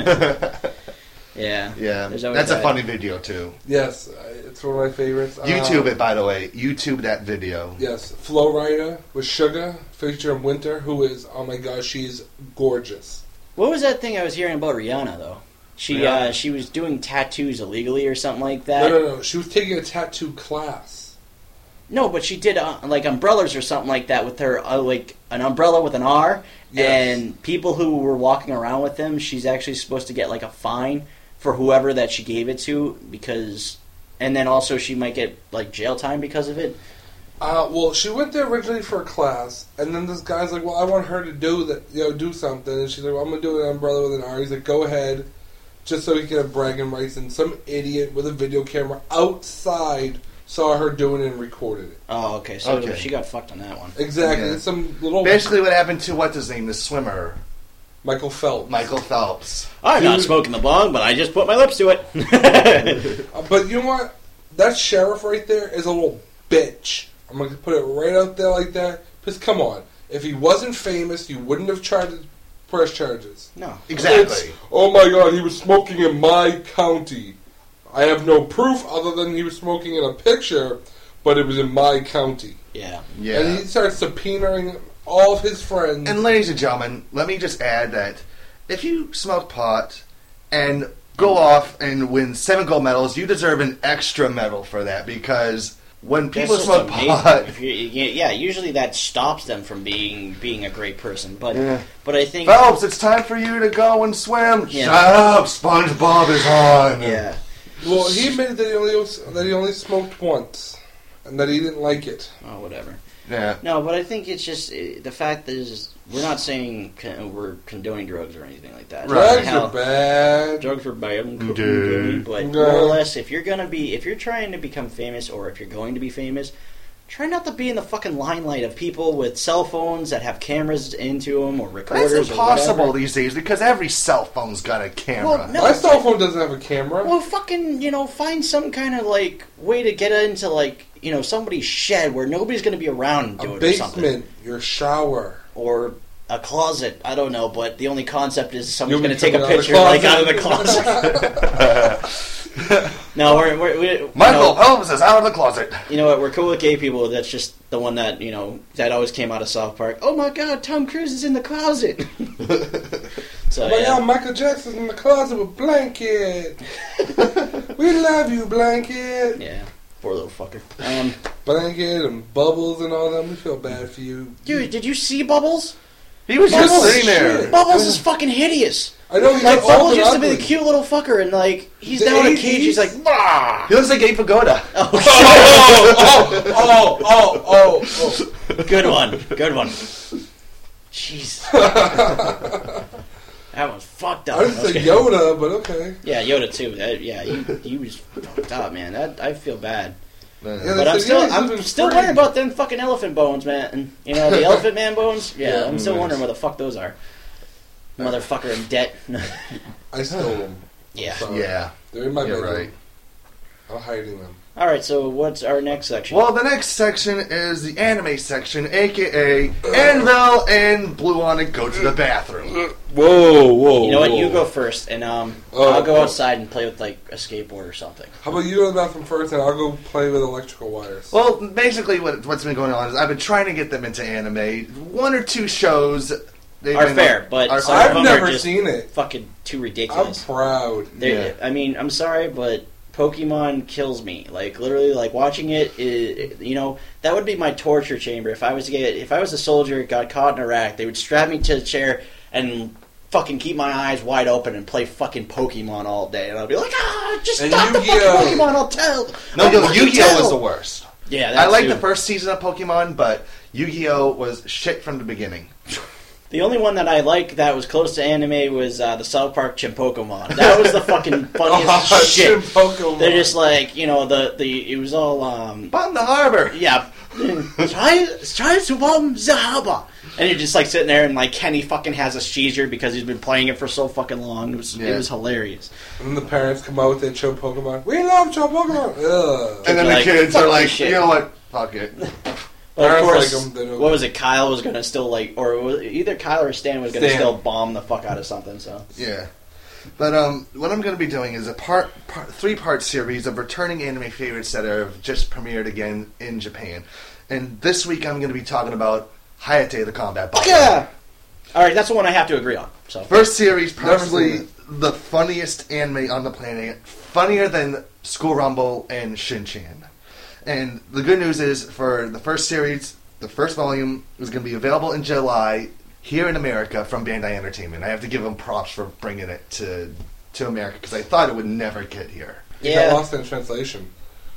Yeah. That's a funny video, too. Yes, it's one of my favorites. YouTube it, by the way. YouTube that video. Yes. Flowrider with Sugar, featuring Winter, who is, oh my gosh, she's gorgeous. What was that thing I was hearing about Rihanna, though? She was doing tattoos illegally or something like that? No. She was taking a tattoo class. No, but she did like umbrellas or something like that with her, like an umbrella with an R. Yes. And people who were walking around with them, she's actually supposed to get like a fine for whoever that she gave it to, because, and then also she might get like jail time because of it. Well, she went there originally for a class, and then this guy's like, "Well, I want her to do that, do something." And she's like, "Well, I'm gonna do an umbrella with an R." He's like, "Go ahead," just so he can have bragging rights. And some idiot with a video camera outside saw her doing it and recorded it. Oh, okay. So she got fucked on that one. Exactly. Yeah. Some little Basically, what happened to what's his name, the swimmer, Michael Phelps. I'm not smoking the bong, but I just put my lips to it. But you know what? That sheriff right there is a little bitch. I'm going to put it right out there like that. Because come on. If he wasn't famous, you wouldn't have tried to press charges. No. Exactly. Oh my god, he was smoking in my county. I have no proof other than he was smoking in a picture, but it was in my county. Yeah. And he starts subpoenaing all of his friends. And ladies and gentlemen, let me just add that if you smoke pot and go off and win 7 gold medals, you deserve an extra medal for that, because when people smoke pot... usually that stops them from being a great person. But I think... Phelps, it's time for you to go and swim. Yeah. Shut up, SpongeBob is on. Yeah. Well, he admitted that he only smoked once, and that he didn't like it. Oh, whatever. Yeah. No, but I think it's just the fact is we're not saying we're condoning drugs or anything like that. Drugs are bad. Drugs are bad, Dude. but more or less, if you're trying to become famous, or if you're going to be famous, try not to be in the fucking limelight of people with cell phones that have cameras into them or recorders. That's impossible or whatever. These days, because every cell phone's got a camera. Well, no. My cell phone doesn't have a camera. Well, fucking, find some kind of, way to get into, somebody's shed where nobody's going to be around and do it or something. A basement, your shower. Or a closet. I don't know, but the only concept is someone's You'll going be to take a coming picture, out of the closet. No, we're Michael Phelps is out of the closet. You know what? We're cool with gay people. That's just the one that, that always came out of South Park. Oh, my God, Tom Cruise is in the closet. So, but yeah, Michael Jackson's in the closet with Blanket. We love you, Blanket. Yeah, poor little fucker. Blanket and Bubbles and all them. We feel bad for you. Dude, did you see Bubbles? He was just sitting there. Shit. Bubbles is fucking hideous. I know he's Bubbles used to be the cute little fucker, and he's The down in a 80s? cage. He's like, bah! He looks like Abe Pagoda. Oh. Good one. Jeez. That was fucked up. I didn't say Yoda, but okay. Yeah, Yoda too. He was fucked up, man. I feel bad. Yeah, But I'm living still free. wondering about them fucking elephant bones, man. The elephant man bones? Yeah, I'm still nice. wondering where the fuck those are. Motherfucker in debt. I stole them. Yeah. Sorry. Yeah, They're in my you're bedroom. right. I'm hiding them. All right, so what's our next section? Well, the next section is the anime section, a.k.a. Anvil and Blue on it go to the bathroom. Whoa. You know what? You go first, and I'll go outside and play with like a skateboard or something. How about you go to the bathroom first, and I'll go play with electrical wires. Well, basically what's been going on is I've been trying to get them into anime. 1 or 2 shows Are fair, but some of I've them never are just seen it. fucking too I'm ridiculous. proud. I mean, I'm sorry, but Pokemon kills me. Like literally, like watching it. You know, that would be my torture chamber. If I was a soldier, got caught in Iraq, they would strap me to a chair and fucking keep my eyes wide open and play fucking Pokemon all day, and I'll be like, just And stop the fucking Pokemon. I'll tell. No, I'll fucking Yu-Gi-Oh tell. was the worst. Yeah, I that's liked too. the first season of Pokemon, but Yu-Gi-Oh was shit from the beginning. The only one that I like that was close to anime was the South Park Chimpokemon. That was the fucking funniest shit. Pokemon. They're just like, you know, it was all Bomb the harbor! yeah. try to bomb the harbor. And you're just like sitting there, and like Kenny fucking has a seizure because he's been playing it for so fucking long. It was hilarious. And then the parents come out and show Pokemon. We love show Pokemon. Ugh. And then Like, the kids fuck are this like, shit. you know what? Fuck it. But of Parents course, like 'em, they don't- what was it? Kyle was gonna still like, or either Kyle or Stan was gonna Stan. still bomb the fuck out of something. So Yeah. But what I'm going to be doing is a 3-part series of returning anime favorites that have just premiered again in Japan. And this week I'm going to be talking about Hayate the Combat Bot. yeah. All right, that's the one I have to agree on. So First series, Never probably seen the funniest anime on the planet. Funnier than School Rumble and Shin-Chan. And the good news is, for the first series, the first volume is going to be available in July here in America from Bandai Entertainment. I have to give them props for bringing it to America, because I thought it would never get here. It got yeah, lost in translation.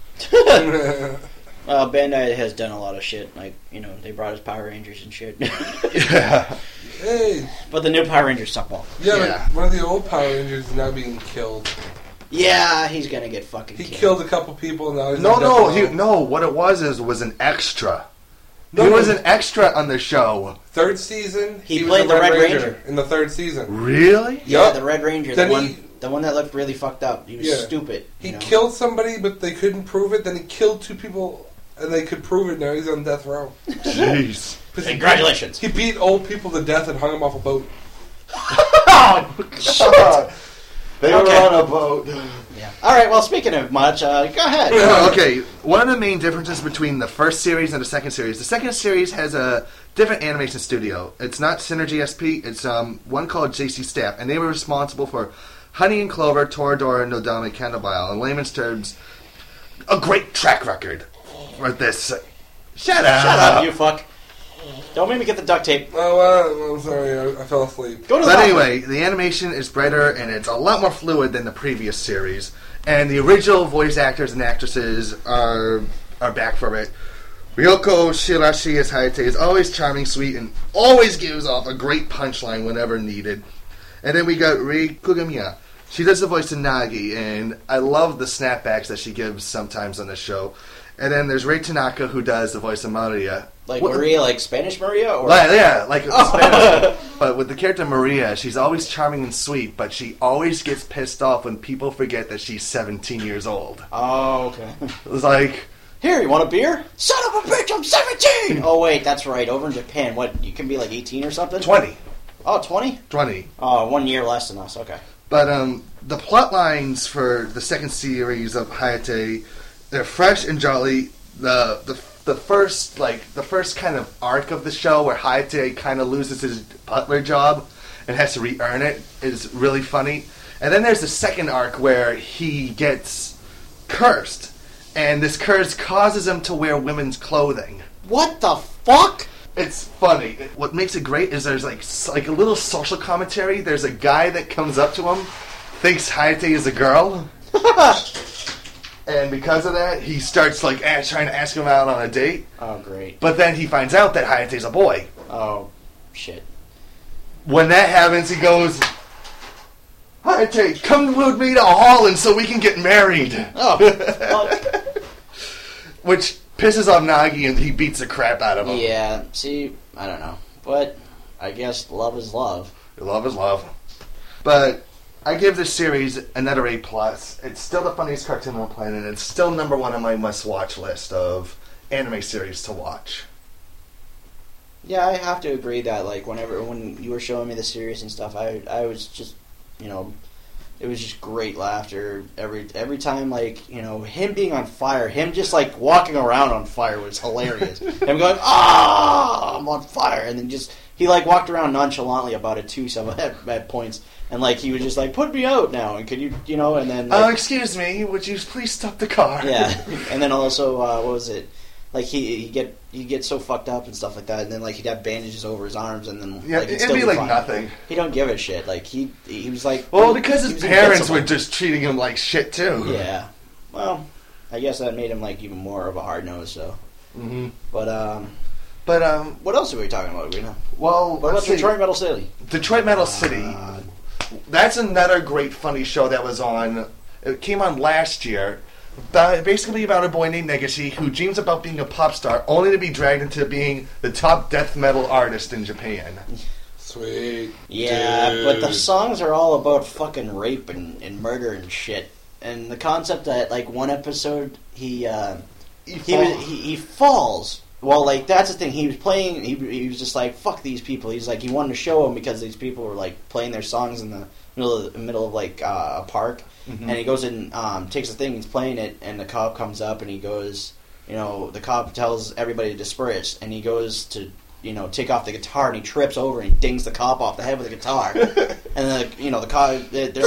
Bandai has done a lot of shit. Like, you know, they brought us Power Rangers and shit. Yeah. Hey. But the new Power Rangers suck ball. Yeah, Yeah. but one of the old Power Rangers is now being killed. Yeah, he's gonna get fucking He killed. killed a couple people, and now he's No, on no, death row. what it was an extra. No, he no. was an extra on the show. Third season, He was played the Red Ranger. in the third season. Really? Yeah, Yup. the Red Ranger, Then the one that looked really fucked up. He was Yeah. stupid. He you know? killed somebody, but they couldn't prove it. Then he killed 2 people, and they could prove it. Now he's on death row. Jeez. 'Cause he Congratulations. He beat old people to death and hung them off a boat. They were Okay. on a boat. Yeah. All right. Well, speaking of much, go ahead. Okay, one of the main differences between the first series and the second series has a different animation studio. It's not Synergy SP, it's one called JC Staff, and they were responsible for Honey and Clover, Toradora, Nodame, Cannibal. In layman's terms, a great track record for this. Shut up! Shut up, you fuck. Don't make me get the duct tape. Oh, I'm sorry, I fell asleep. Go to the But bathroom. anyway, the animation is brighter and it's a lot more fluid than the previous series. And the original voice actors and actresses are back from it. Ryoko Shirashi as Hayate is always charming, sweet, and always gives off a great punchline whenever needed. And then we got Rei Kugamiya. She does the voice of Nagi, and I love the snapbacks that she gives sometimes on the show. And then there's Rei Tanaka, who does the voice of Maria. Like What- Maria, like Spanish Maria, or like Spanish. But with the character Maria, she's always charming and sweet, but she always gets pissed off when people forget that she's 17 years old. Oh, okay. It was like, Here, you want a beer? Son of a bitch, I'm 17! Oh, wait, that's right. Over in Japan, what, you can be like 18 or something? 20. Oh, 20? 20. Oh, 1 year less than us, okay. But the plot lines for the second series of Hayate, they're fresh and jolly. The first kind of arc of the show where Hayate kind of loses his butler job and has to re-earn it is really funny. And then there's the second arc where he gets cursed, and this curse causes him to wear women's clothing. What the fuck? It's funny. What makes it great is there's like a little social commentary. There's a guy that comes up to him, thinks Hayate is a girl, and because of that, he starts like trying to ask him out on a date. Oh, great. But then he finds out that Hayate's a boy. Oh, shit. When that happens, he goes, "Hayate, come with me to Holland so we can get married." Oh, fuck. Which pisses off Nagi, and he beats the crap out of him. Yeah, see, I don't know. But I guess love is love. Love is love. But I give this series another A+. It's still the funniest cartoon on the planet. It's still number one on my must-watch list of anime series to watch. Yeah, I have to agree that when you were showing me the series and stuff, I was just, it was just great laughter every time. Him being on fire, him just walking around on fire was hilarious. Him going, I'm on fire, and then he walked around nonchalantly about it too. Some at points, and he was just put me out now, and could you, and then excuse me, would you please stop the car? Yeah, and then also what was it? He get so fucked up and stuff like that, and then he'd have bandages over his arms, and then it'd be like fine. nothing. He don't give a shit. He was because his parents were just treating him like shit too. Yeah, well, I guess that made him even more of a hard nose. So, but what else are we talking about? What about Detroit Metal City? Detroit Metal City. That's another great funny show that was on. It came on last year. Basically about a boy named Negishi who dreams about being a pop star only to be dragged into being the top death metal artist in Japan. Sweet. Yeah, dude. but the songs are all about fucking rape and murder and shit. And the concept that one episode he falls. Well, that's the thing. He was playing. He was just fuck these people. He's he wanted to show them because these people were playing their songs in the middle of a park. Mm-hmm. And he goes and takes the thing, he's playing it, and the cop comes up, and he goes, the cop tells everybody to disperse, and he goes to, take off the guitar, and he trips over, and he dings the cop off the head with the guitar. And the cop,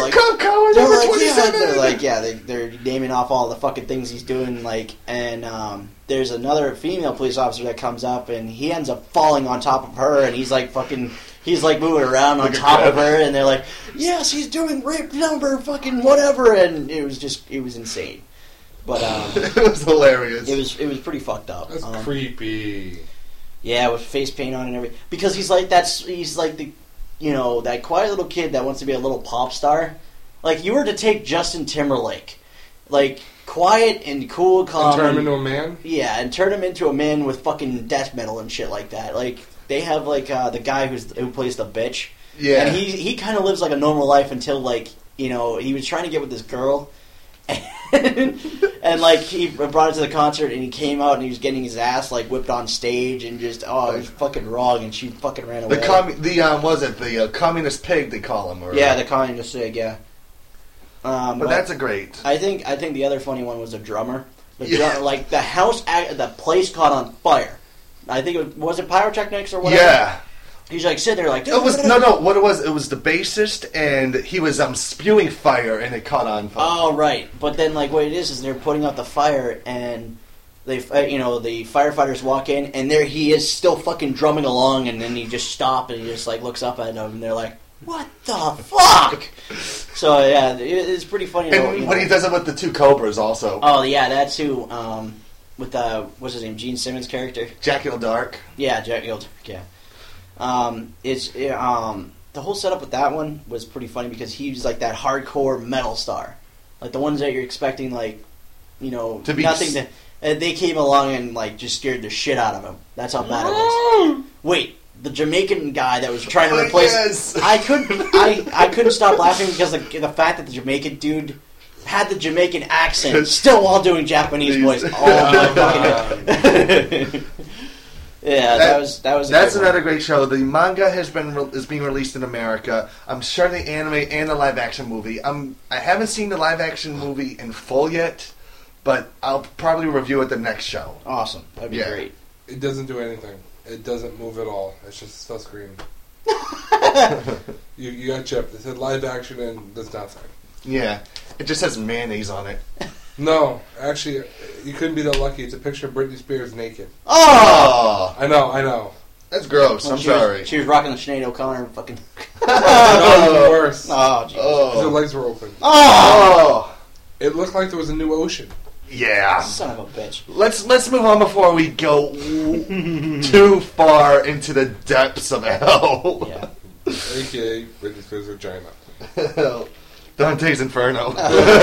they're naming off all the fucking things he's doing, and there's another female police officer that comes up, and he ends up falling on top of her, and he's moving around on top of her, and they're yes, he's doing rape number fucking whatever, and it was insane. But it was hilarious. It was pretty fucked up. That's creepy. Yeah, with face paint on and everything. Because he's the that quiet little kid that wants to be a little pop star. You were to take Justin Timberlake, quiet and cool, calm, and turn him into a man. Yeah, and turn him into a man with fucking death metal and shit like that. They have the guy who plays the bitch. Yeah, and he kind of lives a normal life until he was trying to get with this girl, and he brought her to the concert, and he came out and he was getting his ass whipped on stage, and just it was fucking wrong, and she fucking ran away. The communist pig they call him? Or, yeah, the communist pig. Yeah. But that's a great. I think the other funny one was the drummer. The house, the place caught on fire. I think was it pyrotechnics or whatever. Yeah. He's sitting there it was what it was the bassist, and he was spewing fire, and it caught on fire. Oh right, but then what it is they're putting out the fire, and they the firefighters walk in, and there he is still fucking drumming along, and then he just stops and he just looks up at them, and they're what the fuck? So yeah, it's pretty funny. And when he does it with the two cobras also. Oh yeah, that too. With what's his name, Gene Simmons' character, Jack Hill Dark. Yeah, Jack Hill Dark. Yeah. The whole setup with that one was pretty funny because he was that hardcore metal star, the ones that you're expecting to be nothing. They came along and just scared the shit out of him. That's how bad it was. Wait, the Jamaican guy that was trying to replace. Yes. I couldn't stop laughing because the fact that the Jamaican dude had the Jamaican accent still while doing Japanese voice. Oh my fucking. Yeah, that was. That's another great show. The manga is being released in America. I'm sure the anime and the live action movie. I haven't seen the live action movie in full yet, but I'll probably review it the next show. Awesome, that'd be great. It doesn't do anything. It doesn't move at all. It's just a screen. you got chipped. It said live action and there's nothing. Yeah, it just has mayonnaise on it. No, actually, you couldn't be that lucky. It's a picture of Britney Spears naked. Oh! I know. That's gross. I'm sorry. She was rocking the Sinead O'Connor fucking... No, even worse. Oh, Jesus. Her legs were open. Oh! It looked like there was a new ocean. Yeah. Son of a bitch. Let's move on before we go too far into the depths of hell. Yeah. A.K.A. Britney Spears' vagina. Dante's Inferno.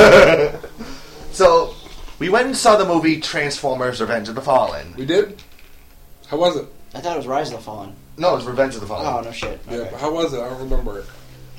So, we went and saw the movie Transformers: Revenge of the Fallen. We did? How was it? I thought it was Rise of the Fallen. No, it was Revenge of the Fallen. Oh, no shit. Yeah, Okay. but how was it? I don't remember it.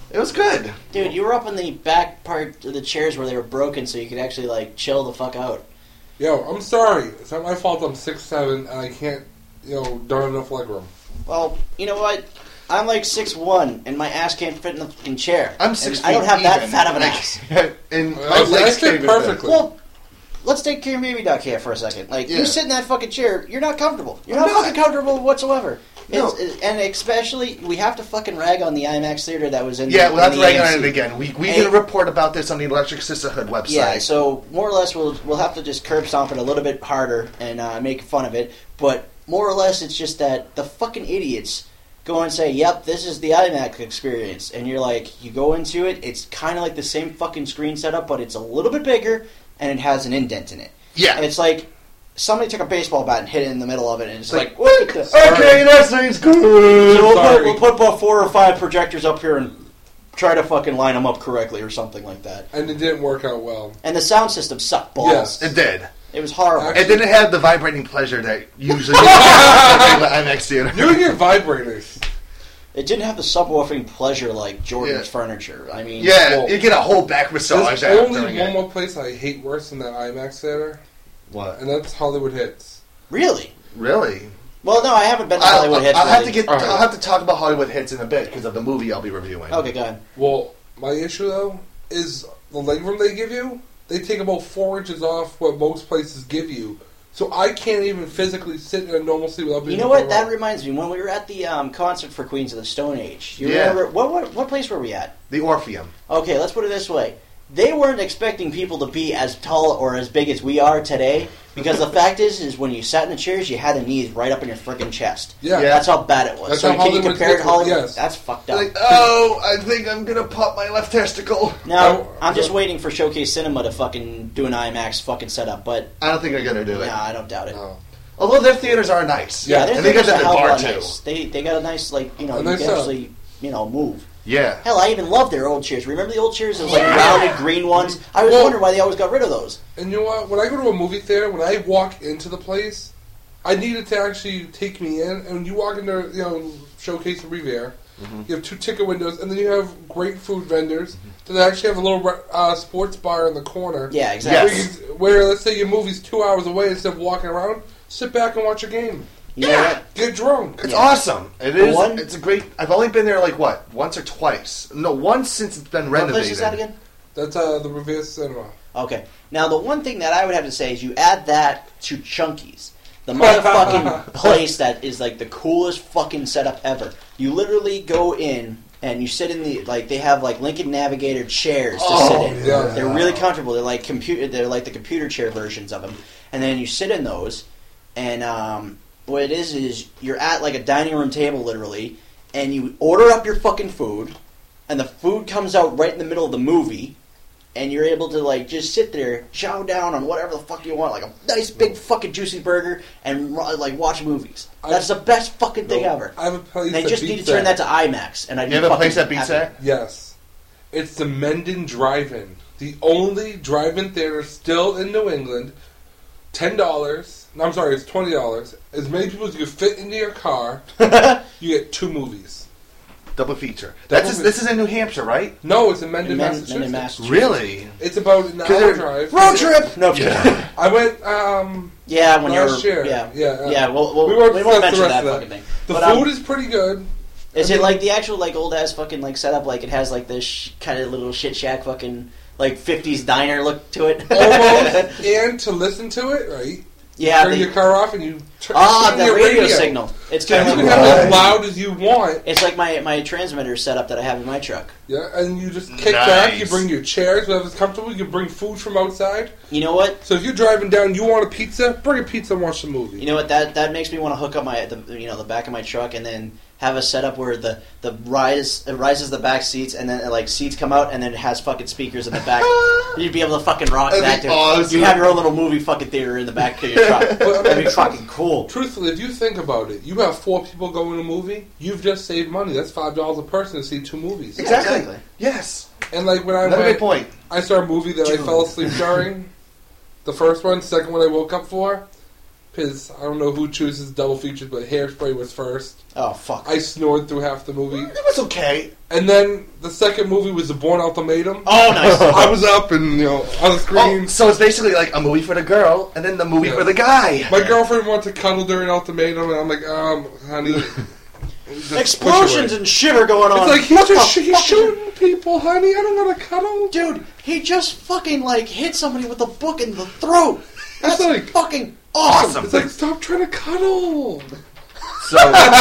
It was good. Dude, you were up in the back part of the chairs where they were broken, so you could actually like chill the fuck out. Yo, I'm sorry. It's not my fault. I'm 6'7" and I can't, don't have enough leg room. Well, you know what? I'm like 6'1", and my ass can't fit in the fucking chair. I'm And 6 I don't feet have that even. fat of an ass. And my I legs fit can't even perfectly. Well, let's take Carrie Baby Duck here for a second. Like, Yeah. you sit in that fucking chair, you're not comfortable. You're not I'm not. fucking comfortable whatsoever. No. And especially, we have to fucking rag on the IMAX theater that was in Yeah, the, we'll have in to the rag on AMC. it again. We Hey. did a report about this on the Electric Sisterhood website. Yeah, so more or less we'll have to just curb stomp it a little bit harder and make fun of it. But more or less, it's just that the fucking idiots go and say, "Yep, this is the IMAX experience," and you're like, you go into it, it's kind of like the same fucking screen setup, but it's a little bit bigger and it has an indent in it. Yeah. And it's like somebody took a baseball bat and hit it in the middle of it, and it's Like, like, what the? Okay, that seems good. So Sorry. we'll put about 4 or 5 projectors up here and try to fucking line them up correctly or something like that. And it didn't work out well. And the sound system sucked balls. Yes. It did. It was horrible. Actually- It didn't have the vibrating pleasure that usually gets in the IMAX theater. You and your vibrators. It didn't have the subwoofing pleasure like Jordan's Yeah. furniture. I mean, Yeah, Well, you get a whole back massage There's after only it. one more place I hate worse than that IMAX theater, What? and that's Hollywood Hits. really? Really? Well, no, I haven't been to Hollywood Hits. I'll have to really. get. All right. I'll have to talk about Hollywood Hits in a bit because of the movie I'll be reviewing. Okay, go ahead. Well, my issue though is the legroom they give you. They take about 4 inches off what most places give you, so I can't even physically sit in a normal seat without being. You know what? That reminds me. When we were at the concert for Queens of the Stone Age, you Yeah. remember what place were we at? The Orpheum. Okay, let's put it this way. They weren't expecting people to be as tall or as big as we are today, because the fact is when you sat in the chairs, you had the knees right up in your freaking chest. Yeah. That's how bad it was. That's so how can you Hollywood's compare it to different, Hollywood? yes. That's fucked up. Like, oh, I think I'm gonna pop my left testicle. Now, No, I'm just no. waiting for Showcase Cinema to fucking do an IMAX fucking setup, but I don't think they're gonna do it. nah, I don't doubt it. No. Although their theaters are nice. Yeah, and they got that a hell of a bar lot too. nice. They got a nice, like, you know, A you nice can setup. actually, you know, move. Yeah. Hell, I even love their old chairs. Remember the old chairs? Those like rounded green ones? I was Well- wondering why they always got rid of those. And you know what? When I go to a movie theater, when I walk into the place, I need it to actually take me in. And when you walk into, Showcase and Revere, you have 2 ticket windows, and then you have great food vendors that actually have a little sports bar in the corner. Yeah, exactly. Yes. Where, let's say your movie's 2 hours away, instead of walking around, sit back and watch a game. You know what? Get drunk. It's Yeah. awesome. It The is. one- It's a great. I've only been there like what, once or twice. No, once since it's been What renovated. place is that again? That's the Revere Cinema. Okay. Now, the one thing that I would have to say is you add that to Chunky's. The motherfucking place that is like the coolest fucking setup ever. You literally go in and you sit in the, like, they have like Lincoln Navigator chairs to Oh, sit in. yeah. They're really comfortable. They're like the computer chair versions of them. And then you sit in those, and what it is you're at like a dining room table literally, and you order up your fucking food, and the food comes out right in the middle of the movie, and you're able to like just sit there, chow down on whatever the fuck you want, like a nice big fucking juicy burger, and like watch movies. That's the best fucking thing ever. I have a place And they that just beats need to turn that to IMAX, and I'd You be have a fucking place that beats happy. that? Yes. It's the Menden Drive-In. The only drive-in theater still in New England. $10. No, I'm sorry, it's $20. As many people as you can fit into your car, you get 2 movies. Double feature. Double This is in New Hampshire, right? No, it's in Menden, In Massachusetts. Mendon, Massachusetts. Really? It's about an 'Cause hour they're- drive. Road trip. No, Yeah. I went, yeah, when last you're year. yeah, Yeah, We'll, we we won't won't discuss the mention rest that of that. fucking thing. the But, food is pretty good. Is I it mean- like the actual like old ass fucking like setup? Like it has like this kind of little shit shack fucking like 50s diner look to it. Almost. And to listen to it, right? Yeah. Turn your car off and you turn the your radio signal. It's And kind you of can like have it as loud as you want. it's like my transmitter setup that I have in my truck. Yeah, and you just kick back. You Nice. bring your chairs, whatever's comfortable. You can bring food from outside. You know what? So if you're driving down, you want a pizza, bring a pizza and watch the movie. You know what? That makes me want to hook up the back of my truck and then have a setup where it rises the back seats and then like seats come out and then it has fucking speakers in the back. You'd be able to fucking rock That'd that. be Dude. awesome. You have your own little movie fucking theater in the back of your truck. But, I mean, That'd be fucking cool. Truthfully, if you think about it, you have 4 people going to a movie. You've just saved money. That's $5 a person to see 2 movies. Exactly. exactly. Yes. And like when I Another went, great point. I saw a movie that I fell asleep during. The first one, second one I woke up for. because I don't know who chooses double features, but Hairspray was first. Oh, fuck. I snored through half the movie. It was okay. And then the second movie was The Bourne Ultimatum. Oh, nice. I was up and, on the screen. Oh, so it's basically like a movie for the girl and then the movie for the guy. My girlfriend wanted to cuddle during Ultimatum, and I'm like, honey. just Explosions push away. and shit are going on. It's like, he's shooting people, honey. I don't want to cuddle. Dude, he just fucking, hit somebody with a book in the throat. That's like- fucking awesome. It's like, stop trying to cuddle. So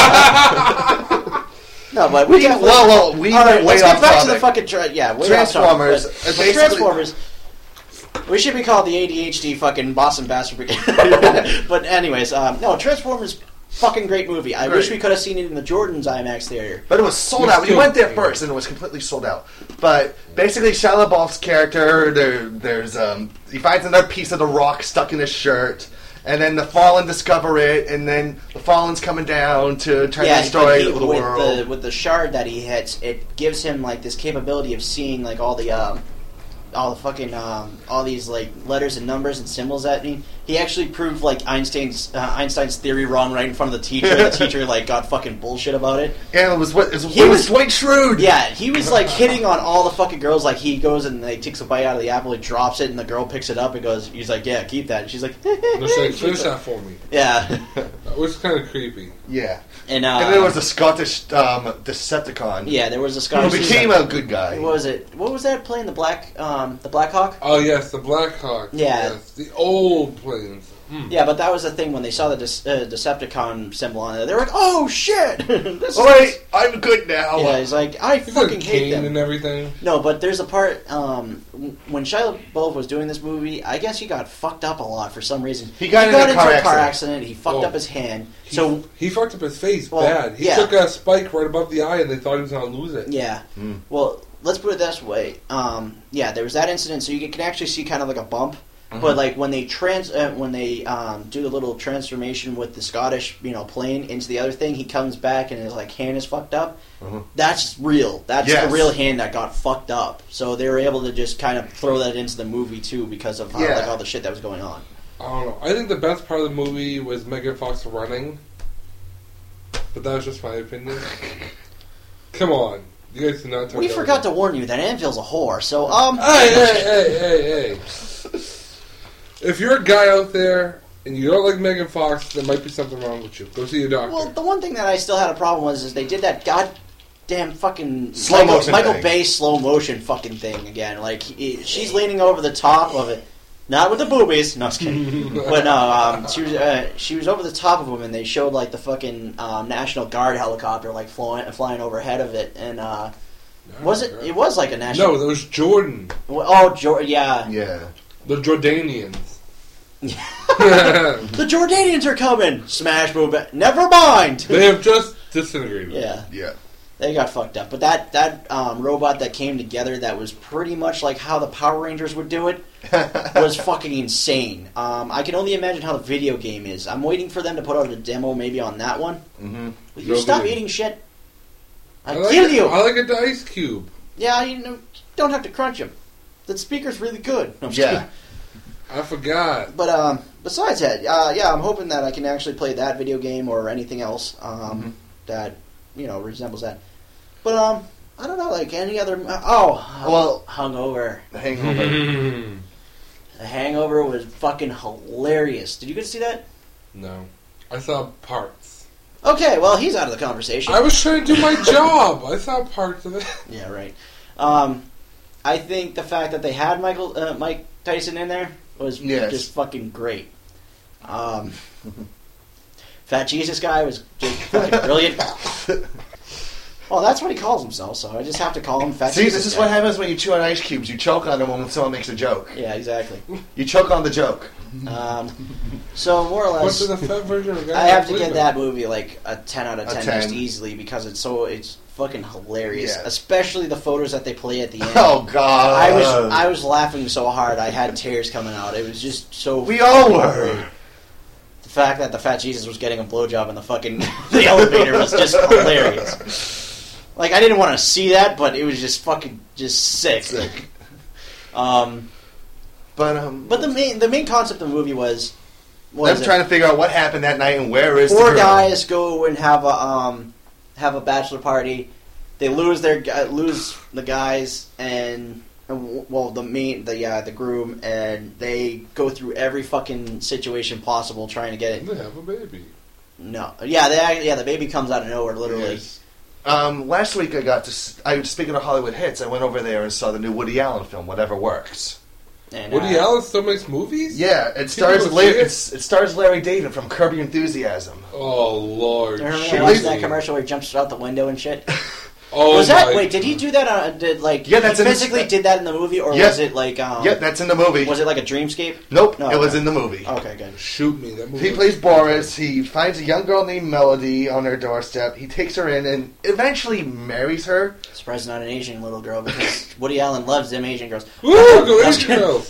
No, but we got- went all way let's off get back to the topic. fucking way Transformers. off topic, but Basically- Transformers. We should be called the ADHD fucking Boston Bastard Brigade. But anyways, no, Transformers, fucking great movie. I wish we could have seen it in the Jordan's IMAX theater. But it was sold You're out. We still- went there first, and it was completely sold out. But basically, Shia LaBeouf's character, there's he finds another piece of the rock stuck in his shirt, and then the Fallen discover it, and then the Fallen's coming down to try to destroy but the world. with the shard that he hits, it gives him this capability of seeing all these letters and numbers and symbols that he actually proved Einstein's theory wrong right in front of the teacher. And the teacher got fucking bullshit about it. And it was He was Dwight Schrute. Yeah, he was hitting on all the fucking girls. He goes and takes a bite out of the apple, he drops it, and the girl picks it up and goes, he's like, yeah, keep that. And she's like, Just like, finish that for me. yeah. That was kind of creepy. Yeah. And And then there was a Scottish Decepticon yeah, there was a who Scottish. became a good guy. What was it? What was that playing the Black Hawk? Oh, yes, the Black Hawk. Yeah. Yes, the old planes. Yeah, but that was the thing when they saw the Decepticon symbol on it. They were like, "Oh shit!" This Oh, wait, I'm good now. Yeah, he's like, "I He's fucking got hate cane them." and everything. No, but there's a part when Shia LaBeouf was doing this movie. I guess he got fucked up a lot for some reason. He got into a car accident. He fucked up his hand. So He fucked up his face Well, bad. He yeah. took a spike right above the eye, and they thought he was going to lose it. yeah. Well, let's put it this way. Yeah, there was that incident, so you can actually see kind of like a bump. But when they do the little transformation with the Scottish plane into the other thing, he comes back and his hand is fucked up. That's real. That's Yes. the real hand that got fucked up. So they were able to just kind of throw that into the movie too because of all the shit that was going on. I don't know. I think the best part of the movie was Megan Fox running. But that was just my opinion. Come on. You guys did not talk We about forgot to warn you that Anvil's a whore. So Hey. If you're a guy out there and you don't like Megan Fox, there might be something wrong with you. Go see your doctor. Well, the one thing that I still had a problem was is they did that goddamn fucking Slow motion Michael thing. Bay slow motion fucking thing again. She's leaning over the top of it, not with the boobies. No, I'm just kidding. But no, she was over the top of him, and they showed the fucking National Guard helicopter flying overhead of it, and was it? It was like a national. No, that was Jordan. Yeah. Yeah. The Jordanians. The Jordanians are coming. Smash move. Never mind. They have just disintegrated. Yeah. Yeah. They got fucked up. But that robot that came together that was pretty much like how the Power Rangers would do it was fucking insane. I can only imagine how the video game is. I'm waiting for them to put out a demo maybe on that one. Mm-hmm. Will you stop Nobody. eating shit? I like kill it. you! I like it to ice cube. Yeah, you don't have to crunch them. The speaker's really good. No, I'm just Yeah. kidding. I forgot. But besides that, yeah, I'm hoping that I can actually play that video game or anything else that resembles that. But I don't know, any other. Hangover. The Hangover. The Hangover was fucking hilarious. Did you get to see that? No. I saw parts. Okay, well he's out of the conversation. I was trying to do my job. I saw parts of it. Yeah, right. I think the fact that they had Mike Tyson in there was just fucking great. Fat Jesus guy was just fucking brilliant. Well, that's what he calls himself, so I just have to call him Fat See, Jesus this is guy. what happens when you chew on ice cubes. You choke on them when someone makes a joke. Yeah, exactly. You choke on the joke. So more or What's less, the fat version of I have to give that movie a 10 out of 10 A 10. just easily because it's fucking hilarious, Yeah. especially the photos that they play at the end. Oh God! I was laughing so hard I had tears coming out. It was just so. We all were. The fact that the Fat Jesus was getting a blowjob in the fucking the elevator was just hilarious. I didn't want to see that, but it was just fucking sick. But But the main concept of the movie was, what is trying to figure out what happened that night and where is the Four girl. guys go and have a bachelor party. They lose the guys and the groom, and they go through every fucking situation possible trying to get it. They have a baby. No, the baby comes out of nowhere, literally. Yes. Last week speaking of Hollywood hits, I went over there and saw the new Woody Allen film, Whatever Works. And, Woody Allen still makes movies? Yeah, it stars Larry David from Curb Your Enthusiasm. Oh, Lord. I remember Shit. watching that commercial where he jumps out the window and shit. Oh, Was that? my- Wait, did he do that? Yeah, that's he in the- physically did that in the movie, or Yeah. was it like? Yep, that's in the movie. Was it like a dreamscape? Nope, No, it was okay. in the movie. Okay, good. Shoot me. That movie. He plays Boris. He finds a young girl named Melody on her doorstep. He takes her in and eventually marries her. Surprised not an Asian little girl, because Woody Allen loves them Asian girls. Ooh, go Asian girls.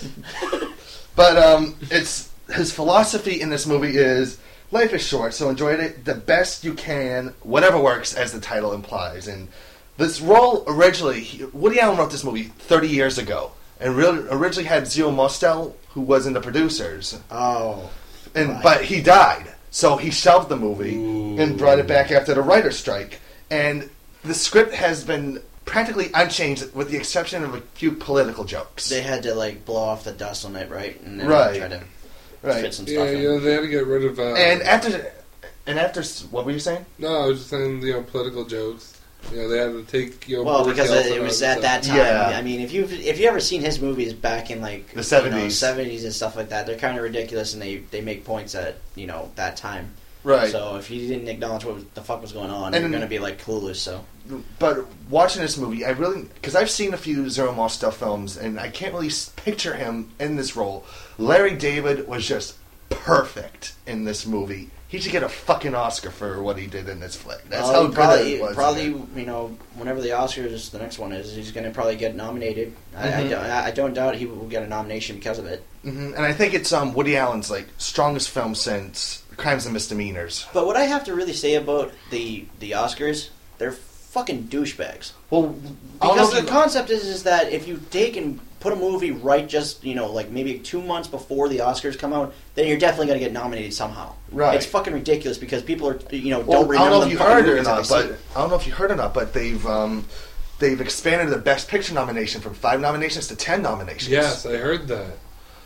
But it's his philosophy in this movie is life is short, so enjoy it the best you can, whatever works, as the title implies. And this role originally, Woody Allen wrote this movie 30 years ago, and originally had Zio Mostel, who was in the producers, Oh, right. but he died, so he shelved the movie Ooh. and brought it back after the writer's strike. And the script has been practically unchanged, with the exception of a few political jokes. they had to like blow off the dust on it, right? And then Right. try to Right. fit some Yeah, stuff in. yeah, they had to get rid of... And after, what were you saying? No, I was just saying, political jokes. They had to take, Well, Boris because Yeltsin it was out at of that the time. Yeah. I mean, if you ever seen his movies back in like The 70s. 70s and stuff like that, they're kind of ridiculous, and they make points at that time. Right. So if you didn't acknowledge what the fuck was going on, And- you're gonna be like clueless. So But watching this movie, I really, because I've seen a few Zero Mostel films, and I can't really picture him in this role. Larry David was just perfect in this movie. He should get a fucking Oscar for what he did in this flick. That's how good it was. Probably, whenever the Oscars, the next one is, he's gonna probably get nominated. I don't doubt he will get a nomination because of it. And I think it's Woody Allen's strongest film since Crimes and Misdemeanors. But what I have to really say about the Oscars, they're fucking douchebags. Well, Because the concept is that if you take and put a movie right just, maybe 2 months before the Oscars come out, then you're definitely going to get nominated somehow. Right. It's fucking ridiculous because people are, don't Well, remember I don't know if the you fucking heard it or movies that not, they see. but I don't know if you heard or not, but they've expanded the Best Picture nomination from 5 nominations to 10 nominations. Yes, I heard that.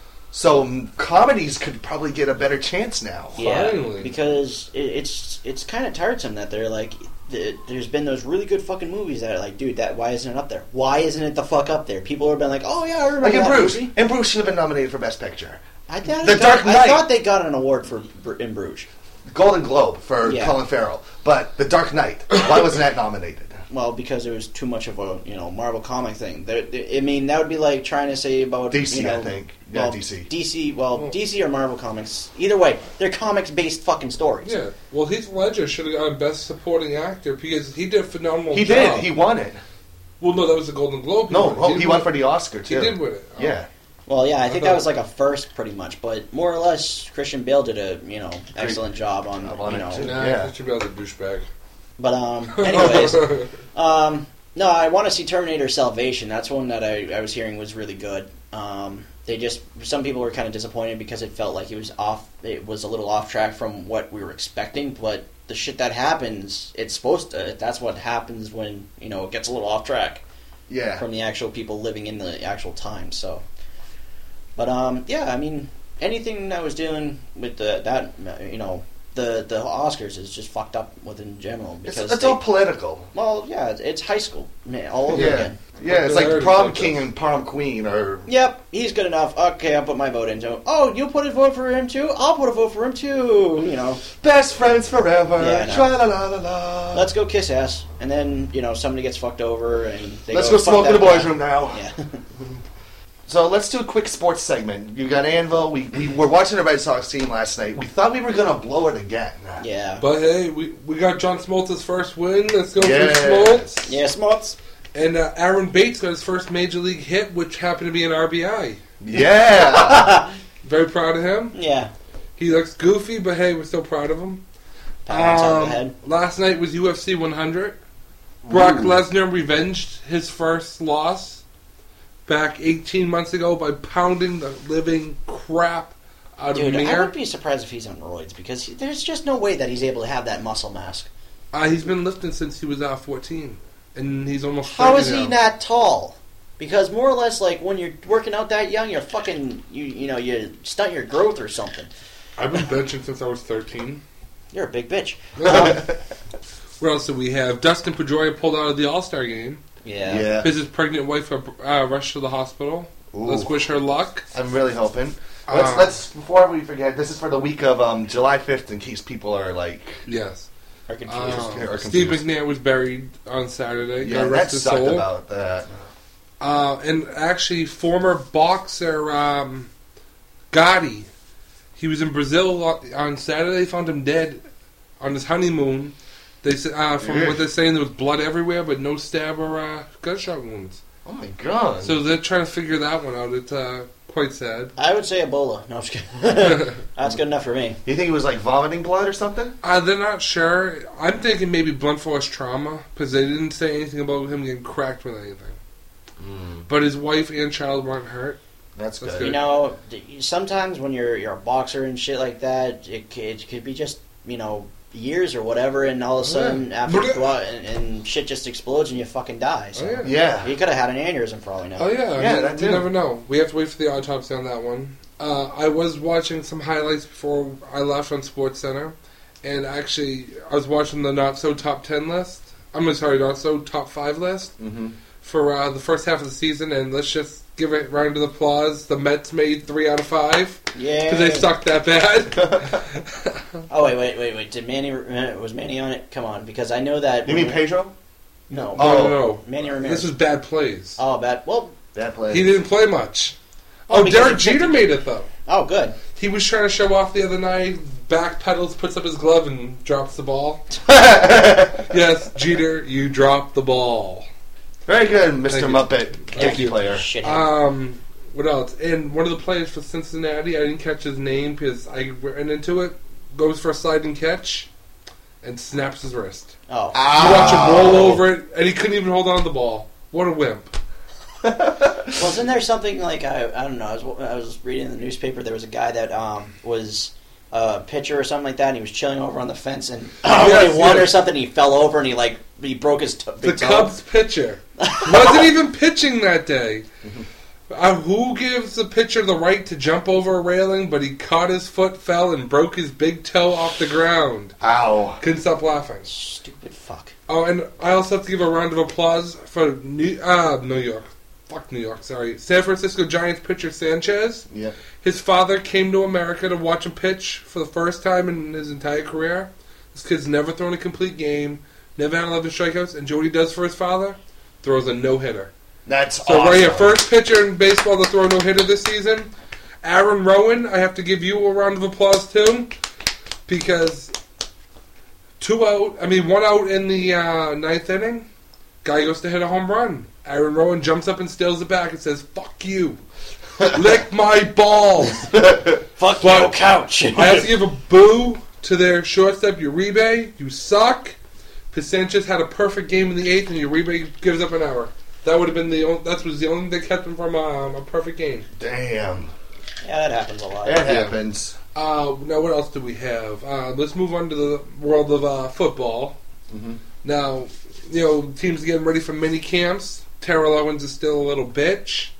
So comedies could probably get a better chance now. Yeah, Finally. because it's kind of tiresome that they're like, there's been those really good fucking movies that are like, dude, why isn't it up there? Why isn't it the fuck up there? People have been like, oh yeah, I remember Like in that Bruges. movie. And Bruges should have been nominated for Best Picture. I thought The Dark I Knight. thought they got an award for in Bruges. Golden Globe for Yeah. Colin Farrell. But The Dark Knight, why wasn't that nominated? Well, because it was too much of a Marvel comic thing. I mean, that would be like trying to say about DC, I think. Yeah, well, DC. DC, DC or Marvel comics. Either way, they're comics based fucking stories. Yeah. Well, Heath Ledger should have gotten Best Supporting Actor because he did a phenomenal He job. did. He won it. Well, no, that was the Golden Globe. No, he did won win- for the Oscar, He too. did win it. Oh. Yeah. Well, yeah, I think thought- that was like a first, pretty much. But more or less, Christian Bale did a excellent job on it, too. Nah, Yeah. Christian Bale's a douchebag. But anyways, no, I want to see Terminator Salvation. That's one that I was hearing was really good. Some people were kind of disappointed because it felt like it was a little off track from what we were expecting. But the shit that happens, it's supposed to. That's what happens when it gets a little off track Yeah. from the actual people living in the actual time. So, but yeah, I mean, anything that was dealing with the Oscars is just fucked up in general because It's all political. well, yeah, it's high school all over Yeah. again. Yeah, it's But like they're Prom already King and Prom Queen or... Yep, he's good enough. Okay, I'll put my vote into him. Oh, you'll put a vote for him too? I'll put a vote for him too. Best friends forever. Yeah, I know. Tra-la-la-la-la. Let's go kiss ass, and then somebody gets fucked over, and Let's go "Fuck smoke in the that boys' guy." room now. Yeah. So let's do a quick sports segment. You got Anvil. We were watching the Red Sox team last night. We thought we were going to blow it again. Yeah. But hey, we got John Smoltz's first win. Let's go Yes. for Smoltz. Yeah, Smarts. And Aaron Bates got his first major league hit, which happened to be an RBI. Yeah. Very proud of him. Yeah. He looks goofy, but hey, we're still proud of him. Pat on top of the head. Last night was UFC 100. Brock Lesnar revenged his first loss back 18 months ago by pounding the living crap out Dude, of I Mir. would be surprised if he's on roids because there's just no way that he's able to have that muscle mass. He's been lifting since he was 14, and he's almost 30 How is he now. not tall? Because more or less, like when you're working out that young, you're fucking you stunt your growth or something. I've been benching since I was 13. You're a big bitch. What else do we have? Dustin Pedroia pulled out of the All-Star game. Yeah. His pregnant wife rushed to the hospital. Ooh. Let's wish her luck. I'm really hoping. Let's before we forget, this is for the week of July 5th, in case people are like, Yes. Are confused. Are Steve confused. McNair was buried on Saturday. yeah, God that rest his sucked soul. about that. And actually, former boxer Gotti, he was in Brazil on Saturday. They found him dead on his honeymoon. They said, from what they're saying, there was blood everywhere, but no stab or gunshot wounds. Oh my god! So they're trying to figure that one out. It's quite sad. I would say Ebola. No, I'm just kidding. That's good enough for me. You think he was like vomiting blood or something? They're not sure. I'm thinking maybe blunt force trauma because they didn't say anything about him getting cracked with anything. But his wife and child weren't hurt. That's That's good. good. You know, sometimes when you're a boxer and shit like that, it could be just years or whatever, and all of a sudden after you go out and shit just explodes and you fucking die. So Oh, Yeah. he could have had an aneurysm for all we know. Oh yeah, Yeah, that you too. never know. We have to wait for the autopsy on that one. I was watching some highlights before I left on SportsCenter, and actually I was watching the not so top 10 list. I'm sorry, not so top 5 list for the first half of the season, and let's just give it a round of applause. The Mets made 3 out of 5 Yeah. because they sucked that bad. Oh wait! Did Manny was Manny on it? Come on, because I know that. You mean Pedro? No. No. Manny Ramirez. This was bad plays. Oh, bad. Well, That play. He didn't play much. Oh, Oh, because Derek he picked Jeter made it though. oh, good. He was trying to show off the other night, backpedals, puts up his glove, and drops the ball. Yes, Jeter, you dropped the ball. Very good, Mr. Thank you. Muppet. Thank you. Player. Shithead. What else? And one of the players for Cincinnati, I didn't catch his name because I ran into it, goes for a sliding catch, and snaps his wrist. Oh. You watch him roll over it, and he couldn't even hold on to the ball. What a wimp. Wasn't there something like I don't know? I was reading in the newspaper. There was a guy that was a pitcher or something like that. And he was chilling over on the fence, and when he won or something, he fell over and he broke his The big toe. Cubs pitcher wasn't even pitching that day. Who gives the pitcher the right to jump over a railing, but he caught his foot, fell, and broke his big toe off the ground? Ow. Couldn't stop laughing. Stupid fuck. Oh, and I also have to give a round of applause for New York. Fuck New York, sorry. San Francisco Giants pitcher Sanchez. Yeah. His father came to America to watch him pitch for the first time in his entire career. This kid's never thrown a complete game, never had 11 strikeouts, and you know what he does for his father? Throws a no-hitter. That's So awesome. right here, first pitcher in baseball to throw a no-hitter this season. Aaron Rowan, I have to give you a round of applause too, because 1 out in the 9th inning, guy goes to hit a home run. Aaron Rowan jumps up and steals it back and says, "Fuck you, lick my balls." Fuck But your couch. I have to give a boo to their shortstop Uribe. You suck. Because Sanchez had a perfect game in the 8th, and Uribe gives up an error. That would have been that was the only thing that kept him from a perfect game. Damn. Yeah, that happens a lot. That happens. Now, what else do we have? Let's move on to the world of football. Now, teams are getting ready for mini camps. Terrell Owens is still a little bitch.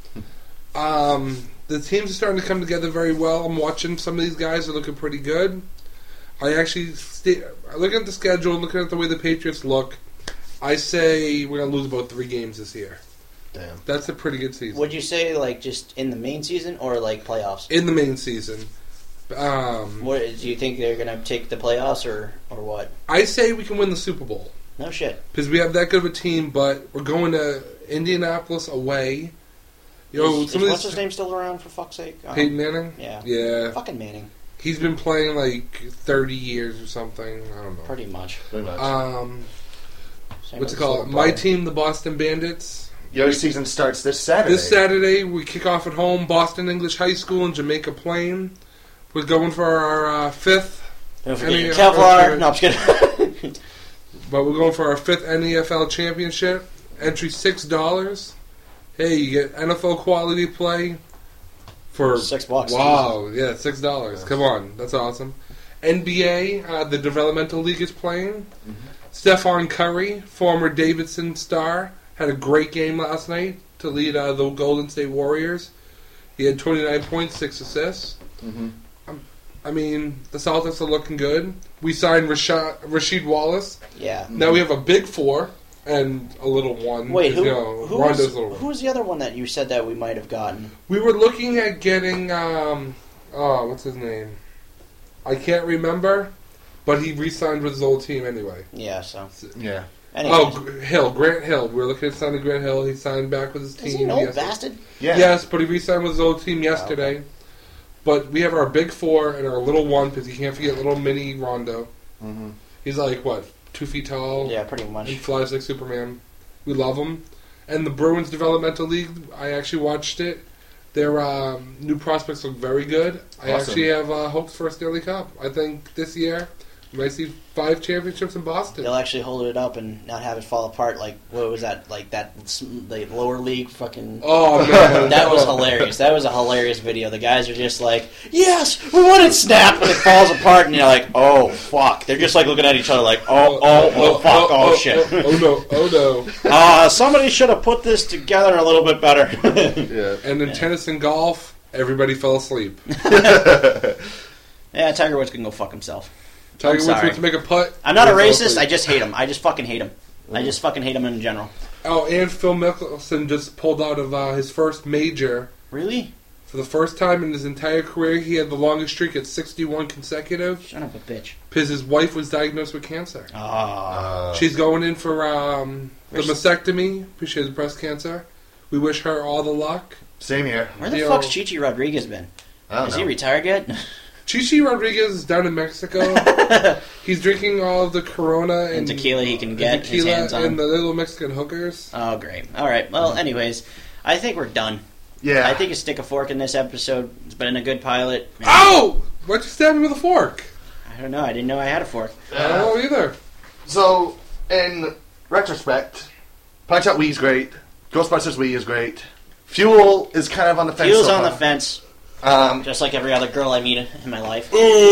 The teams are starting to come together very well. I'm watching some of these guys are looking pretty good. I actually looking at the schedule, looking at the way the Patriots look. I say we're gonna lose about 3 games this year. Damn. That's a pretty good season. Would you say just in the main season or playoffs? In the main season. What do you think they're gonna take the playoffs or what? I say we can win the Super Bowl. No shit. Because we have that good of a team, but we're going to Indianapolis away. Is some of what's these his name still around, for fuck's sake? Peyton Manning? Yeah. Yeah. Fucking Manning. He's been playing like 30 years or something. I don't know. Pretty much. Pretty much. Same What's with it called? Silver My Ball. team, the Boston Bandits. Your season starts this Saturday. This Saturday, we kick off at home, Boston English High School in Jamaica Plain. We're going for our 5th. Don't forget your NFL Kevlar. No, I'm just kidding. But we're going for our 5th NFL championship. Entry $6. Hey, you get NFL quality play, For $6. Wow, yeah, $6. Come on, that's awesome. NBA, the developmental league is playing. Stephon Curry, former Davidson star, had a great game last night to lead the Golden State Warriors. He had 29 points, 6 assists. I mean, the Celtics are looking good. We signed Rasheed Wallace. Yeah. Now we have a big 4 and a little 1. Wait, who Rondo's little 1. who was the other one that you said that we might have gotten? We were looking at getting, what's his name? I can't remember, but he re-signed with his old team anyway. Yeah, so. Yeah. Anyways. Grant Hill. We were looking at signing Grant Hill. He signed back with his team. Is he an old yesterday. bastard? Yeah. Yes, but he re-signed with his old team yesterday. But we have our big 4 and our little 1, because you can't forget little mini Rondo. He's like, what, 2 feet tall? Yeah, pretty much. He flies like Superman. We love him. And the Bruins Developmental League, I actually watched it. Their new prospects look very good. I Awesome. actually have hopes for a Stanley Cup. I think this year we might see 5 championships in Boston. They'll actually hold it up and not have it fall apart like, what was that, like that, the lower league fucking... Oh, man. That was hilarious. That was a hilarious video. The guys are just like, yes, we want it snap, and it falls apart, and you're like, oh, fuck. They're just like looking at each other like, oh, fuck, oh, shit. Oh, no. Somebody should have put this together a little bit better. Yeah. And in tennis and golf, everybody fell asleep. Yeah, Tiger Woods can go fuck himself. Tiger Woods sorry. went to make a putt. I'm not a He fell racist. asleep. I just hate him. I just fucking hate him. I just fucking hate him in general. Oh, and Phil Mickelson just pulled out of his first major. Really? For the first time in his entire career, he had the longest streak at 61 consecutive. Son of a bitch. Because his wife was diagnosed with cancer. She's going in for the mastectomy because she has breast cancer. We wish her all the luck. Same here. Where the Yo. fuck's Chichi Rodriguez been? I don't Is know. he retired yet? Chichi Rodriguez is down in Mexico. He's drinking all the Corona And tequila he can get his hands on. and the little Mexican hookers. Oh, great. All right. Well, anyways, I think we're done. Yeah. I think you stick a fork in this episode. It's been a good pilot. Ow! Why'd you stab me with a fork? I don't know. I didn't know I had a fork. I don't know either. So, in retrospect, Punch Out Wee's great. Ghostbusters Wii is great. Fuel is kind of on the fence. Fuel's so on the far. fence, just like every other girl I meet in my life.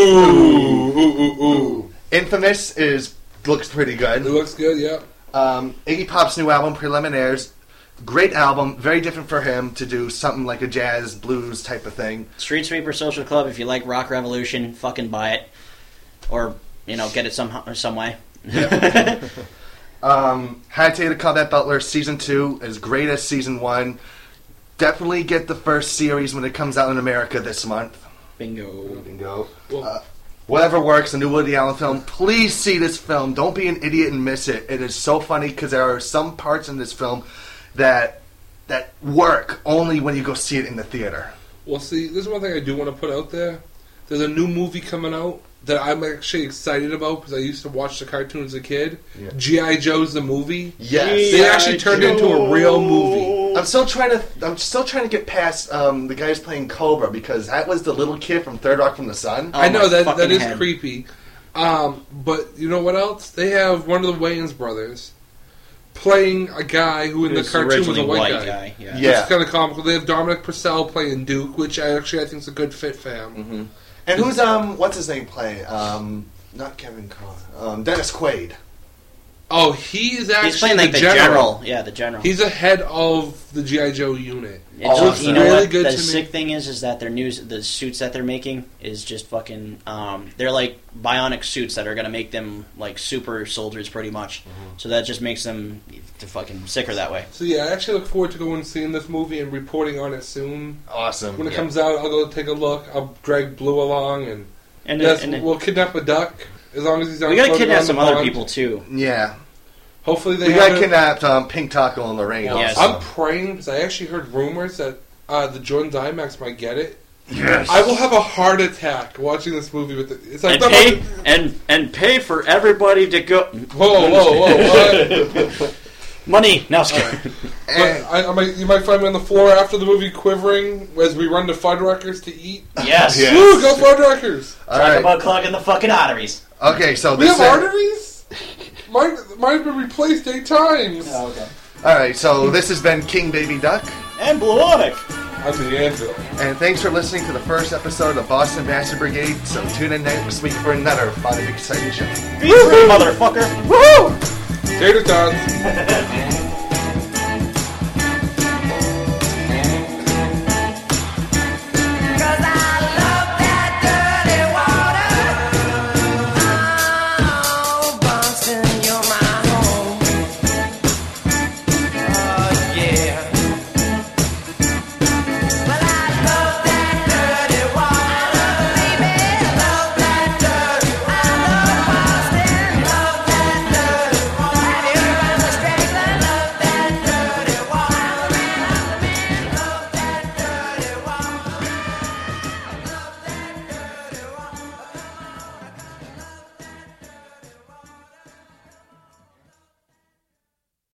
Ooh. Infamous looks pretty It good. looks good, yeah. Iggy Pop's new album, Preliminaires, great album. Very different for him to do something like a jazz blues type of thing. Street Sweeper Social Club. If you like Rock Revolution, fucking buy it, or get it some way. High-Tated Combat Butler Season 2 is great as Season 1. Definitely get the first series when it comes out in America this month. Bingo. Well, Whatever Works, a new Woody Allen film. Please see this film. Don't be an idiot and miss it. It is so funny because there are some parts in this film that work only when you go see it in the theater. well, see, this is one thing I do want to put out there. There's a new movie coming out that I'm actually excited about because I used to watch the cartoon as a kid. Yeah. G.I. Joe's the movie. Yes. They actually turned it into a real movie. I'm still trying to get past the guys playing Cobra because that was the little kid from Third Rock from the Sun. Oh, I know my that fucking is head. creepy. But you know what else? They have one of the Wayans brothers playing a guy who in the Who's cartoon was a originally white white guy. Yeah. Yeah. It's kind of comical. They have Dominic Purcell playing Duke, which I think is a good fit for him. And who's what's his name playing? Not Kevin Conn. Dennis Quaid. Oh, he is actually He's playing like the general. Yeah, the general. He's the head of the G.I. Joe unit. It's Oh, just, you know really what? good The to me. sick thing is that the suits that they're making is just fucking. They're like bionic suits that are gonna make them like super soldiers, pretty much. So that just makes them fucking sicker that way. So yeah, I actually look forward to going and seeing this movie and reporting on it soon. Awesome. When it comes out, I'll go take a look. I'll drag Blue along, and And, yes, and we'll kidnap a duck as long as he's not. we gotta floating kidnap on some the other pond. people too. Yeah. Hopefully they We have got it. kidnapped Pink Taco and Lorraine. Yes. also. I'm praying because I actually heard rumors that the Jordan IMAX might get it. Yes. I will have a heart attack watching this movie with it. It's like And pay for everybody to go. Whoa! What? Money. No, scared. But you might find me on the floor after the movie quivering as we run to Fuddruckers to eat. Yes. Yeah. Woo! Go Fuddruckers! All Talk right. about clogging the fucking arteries. Okay, so We this have arteries. Mine's been replaced 8 times. Okay. All right, so this has been King Baby Duck. And Blue Onyx. on the anvil. And thanks for listening to the first episode of the Boston Bastard Brigade. So tune in next week for another fun and exciting show. Be free, motherfucker! Woohoo! Tater tots.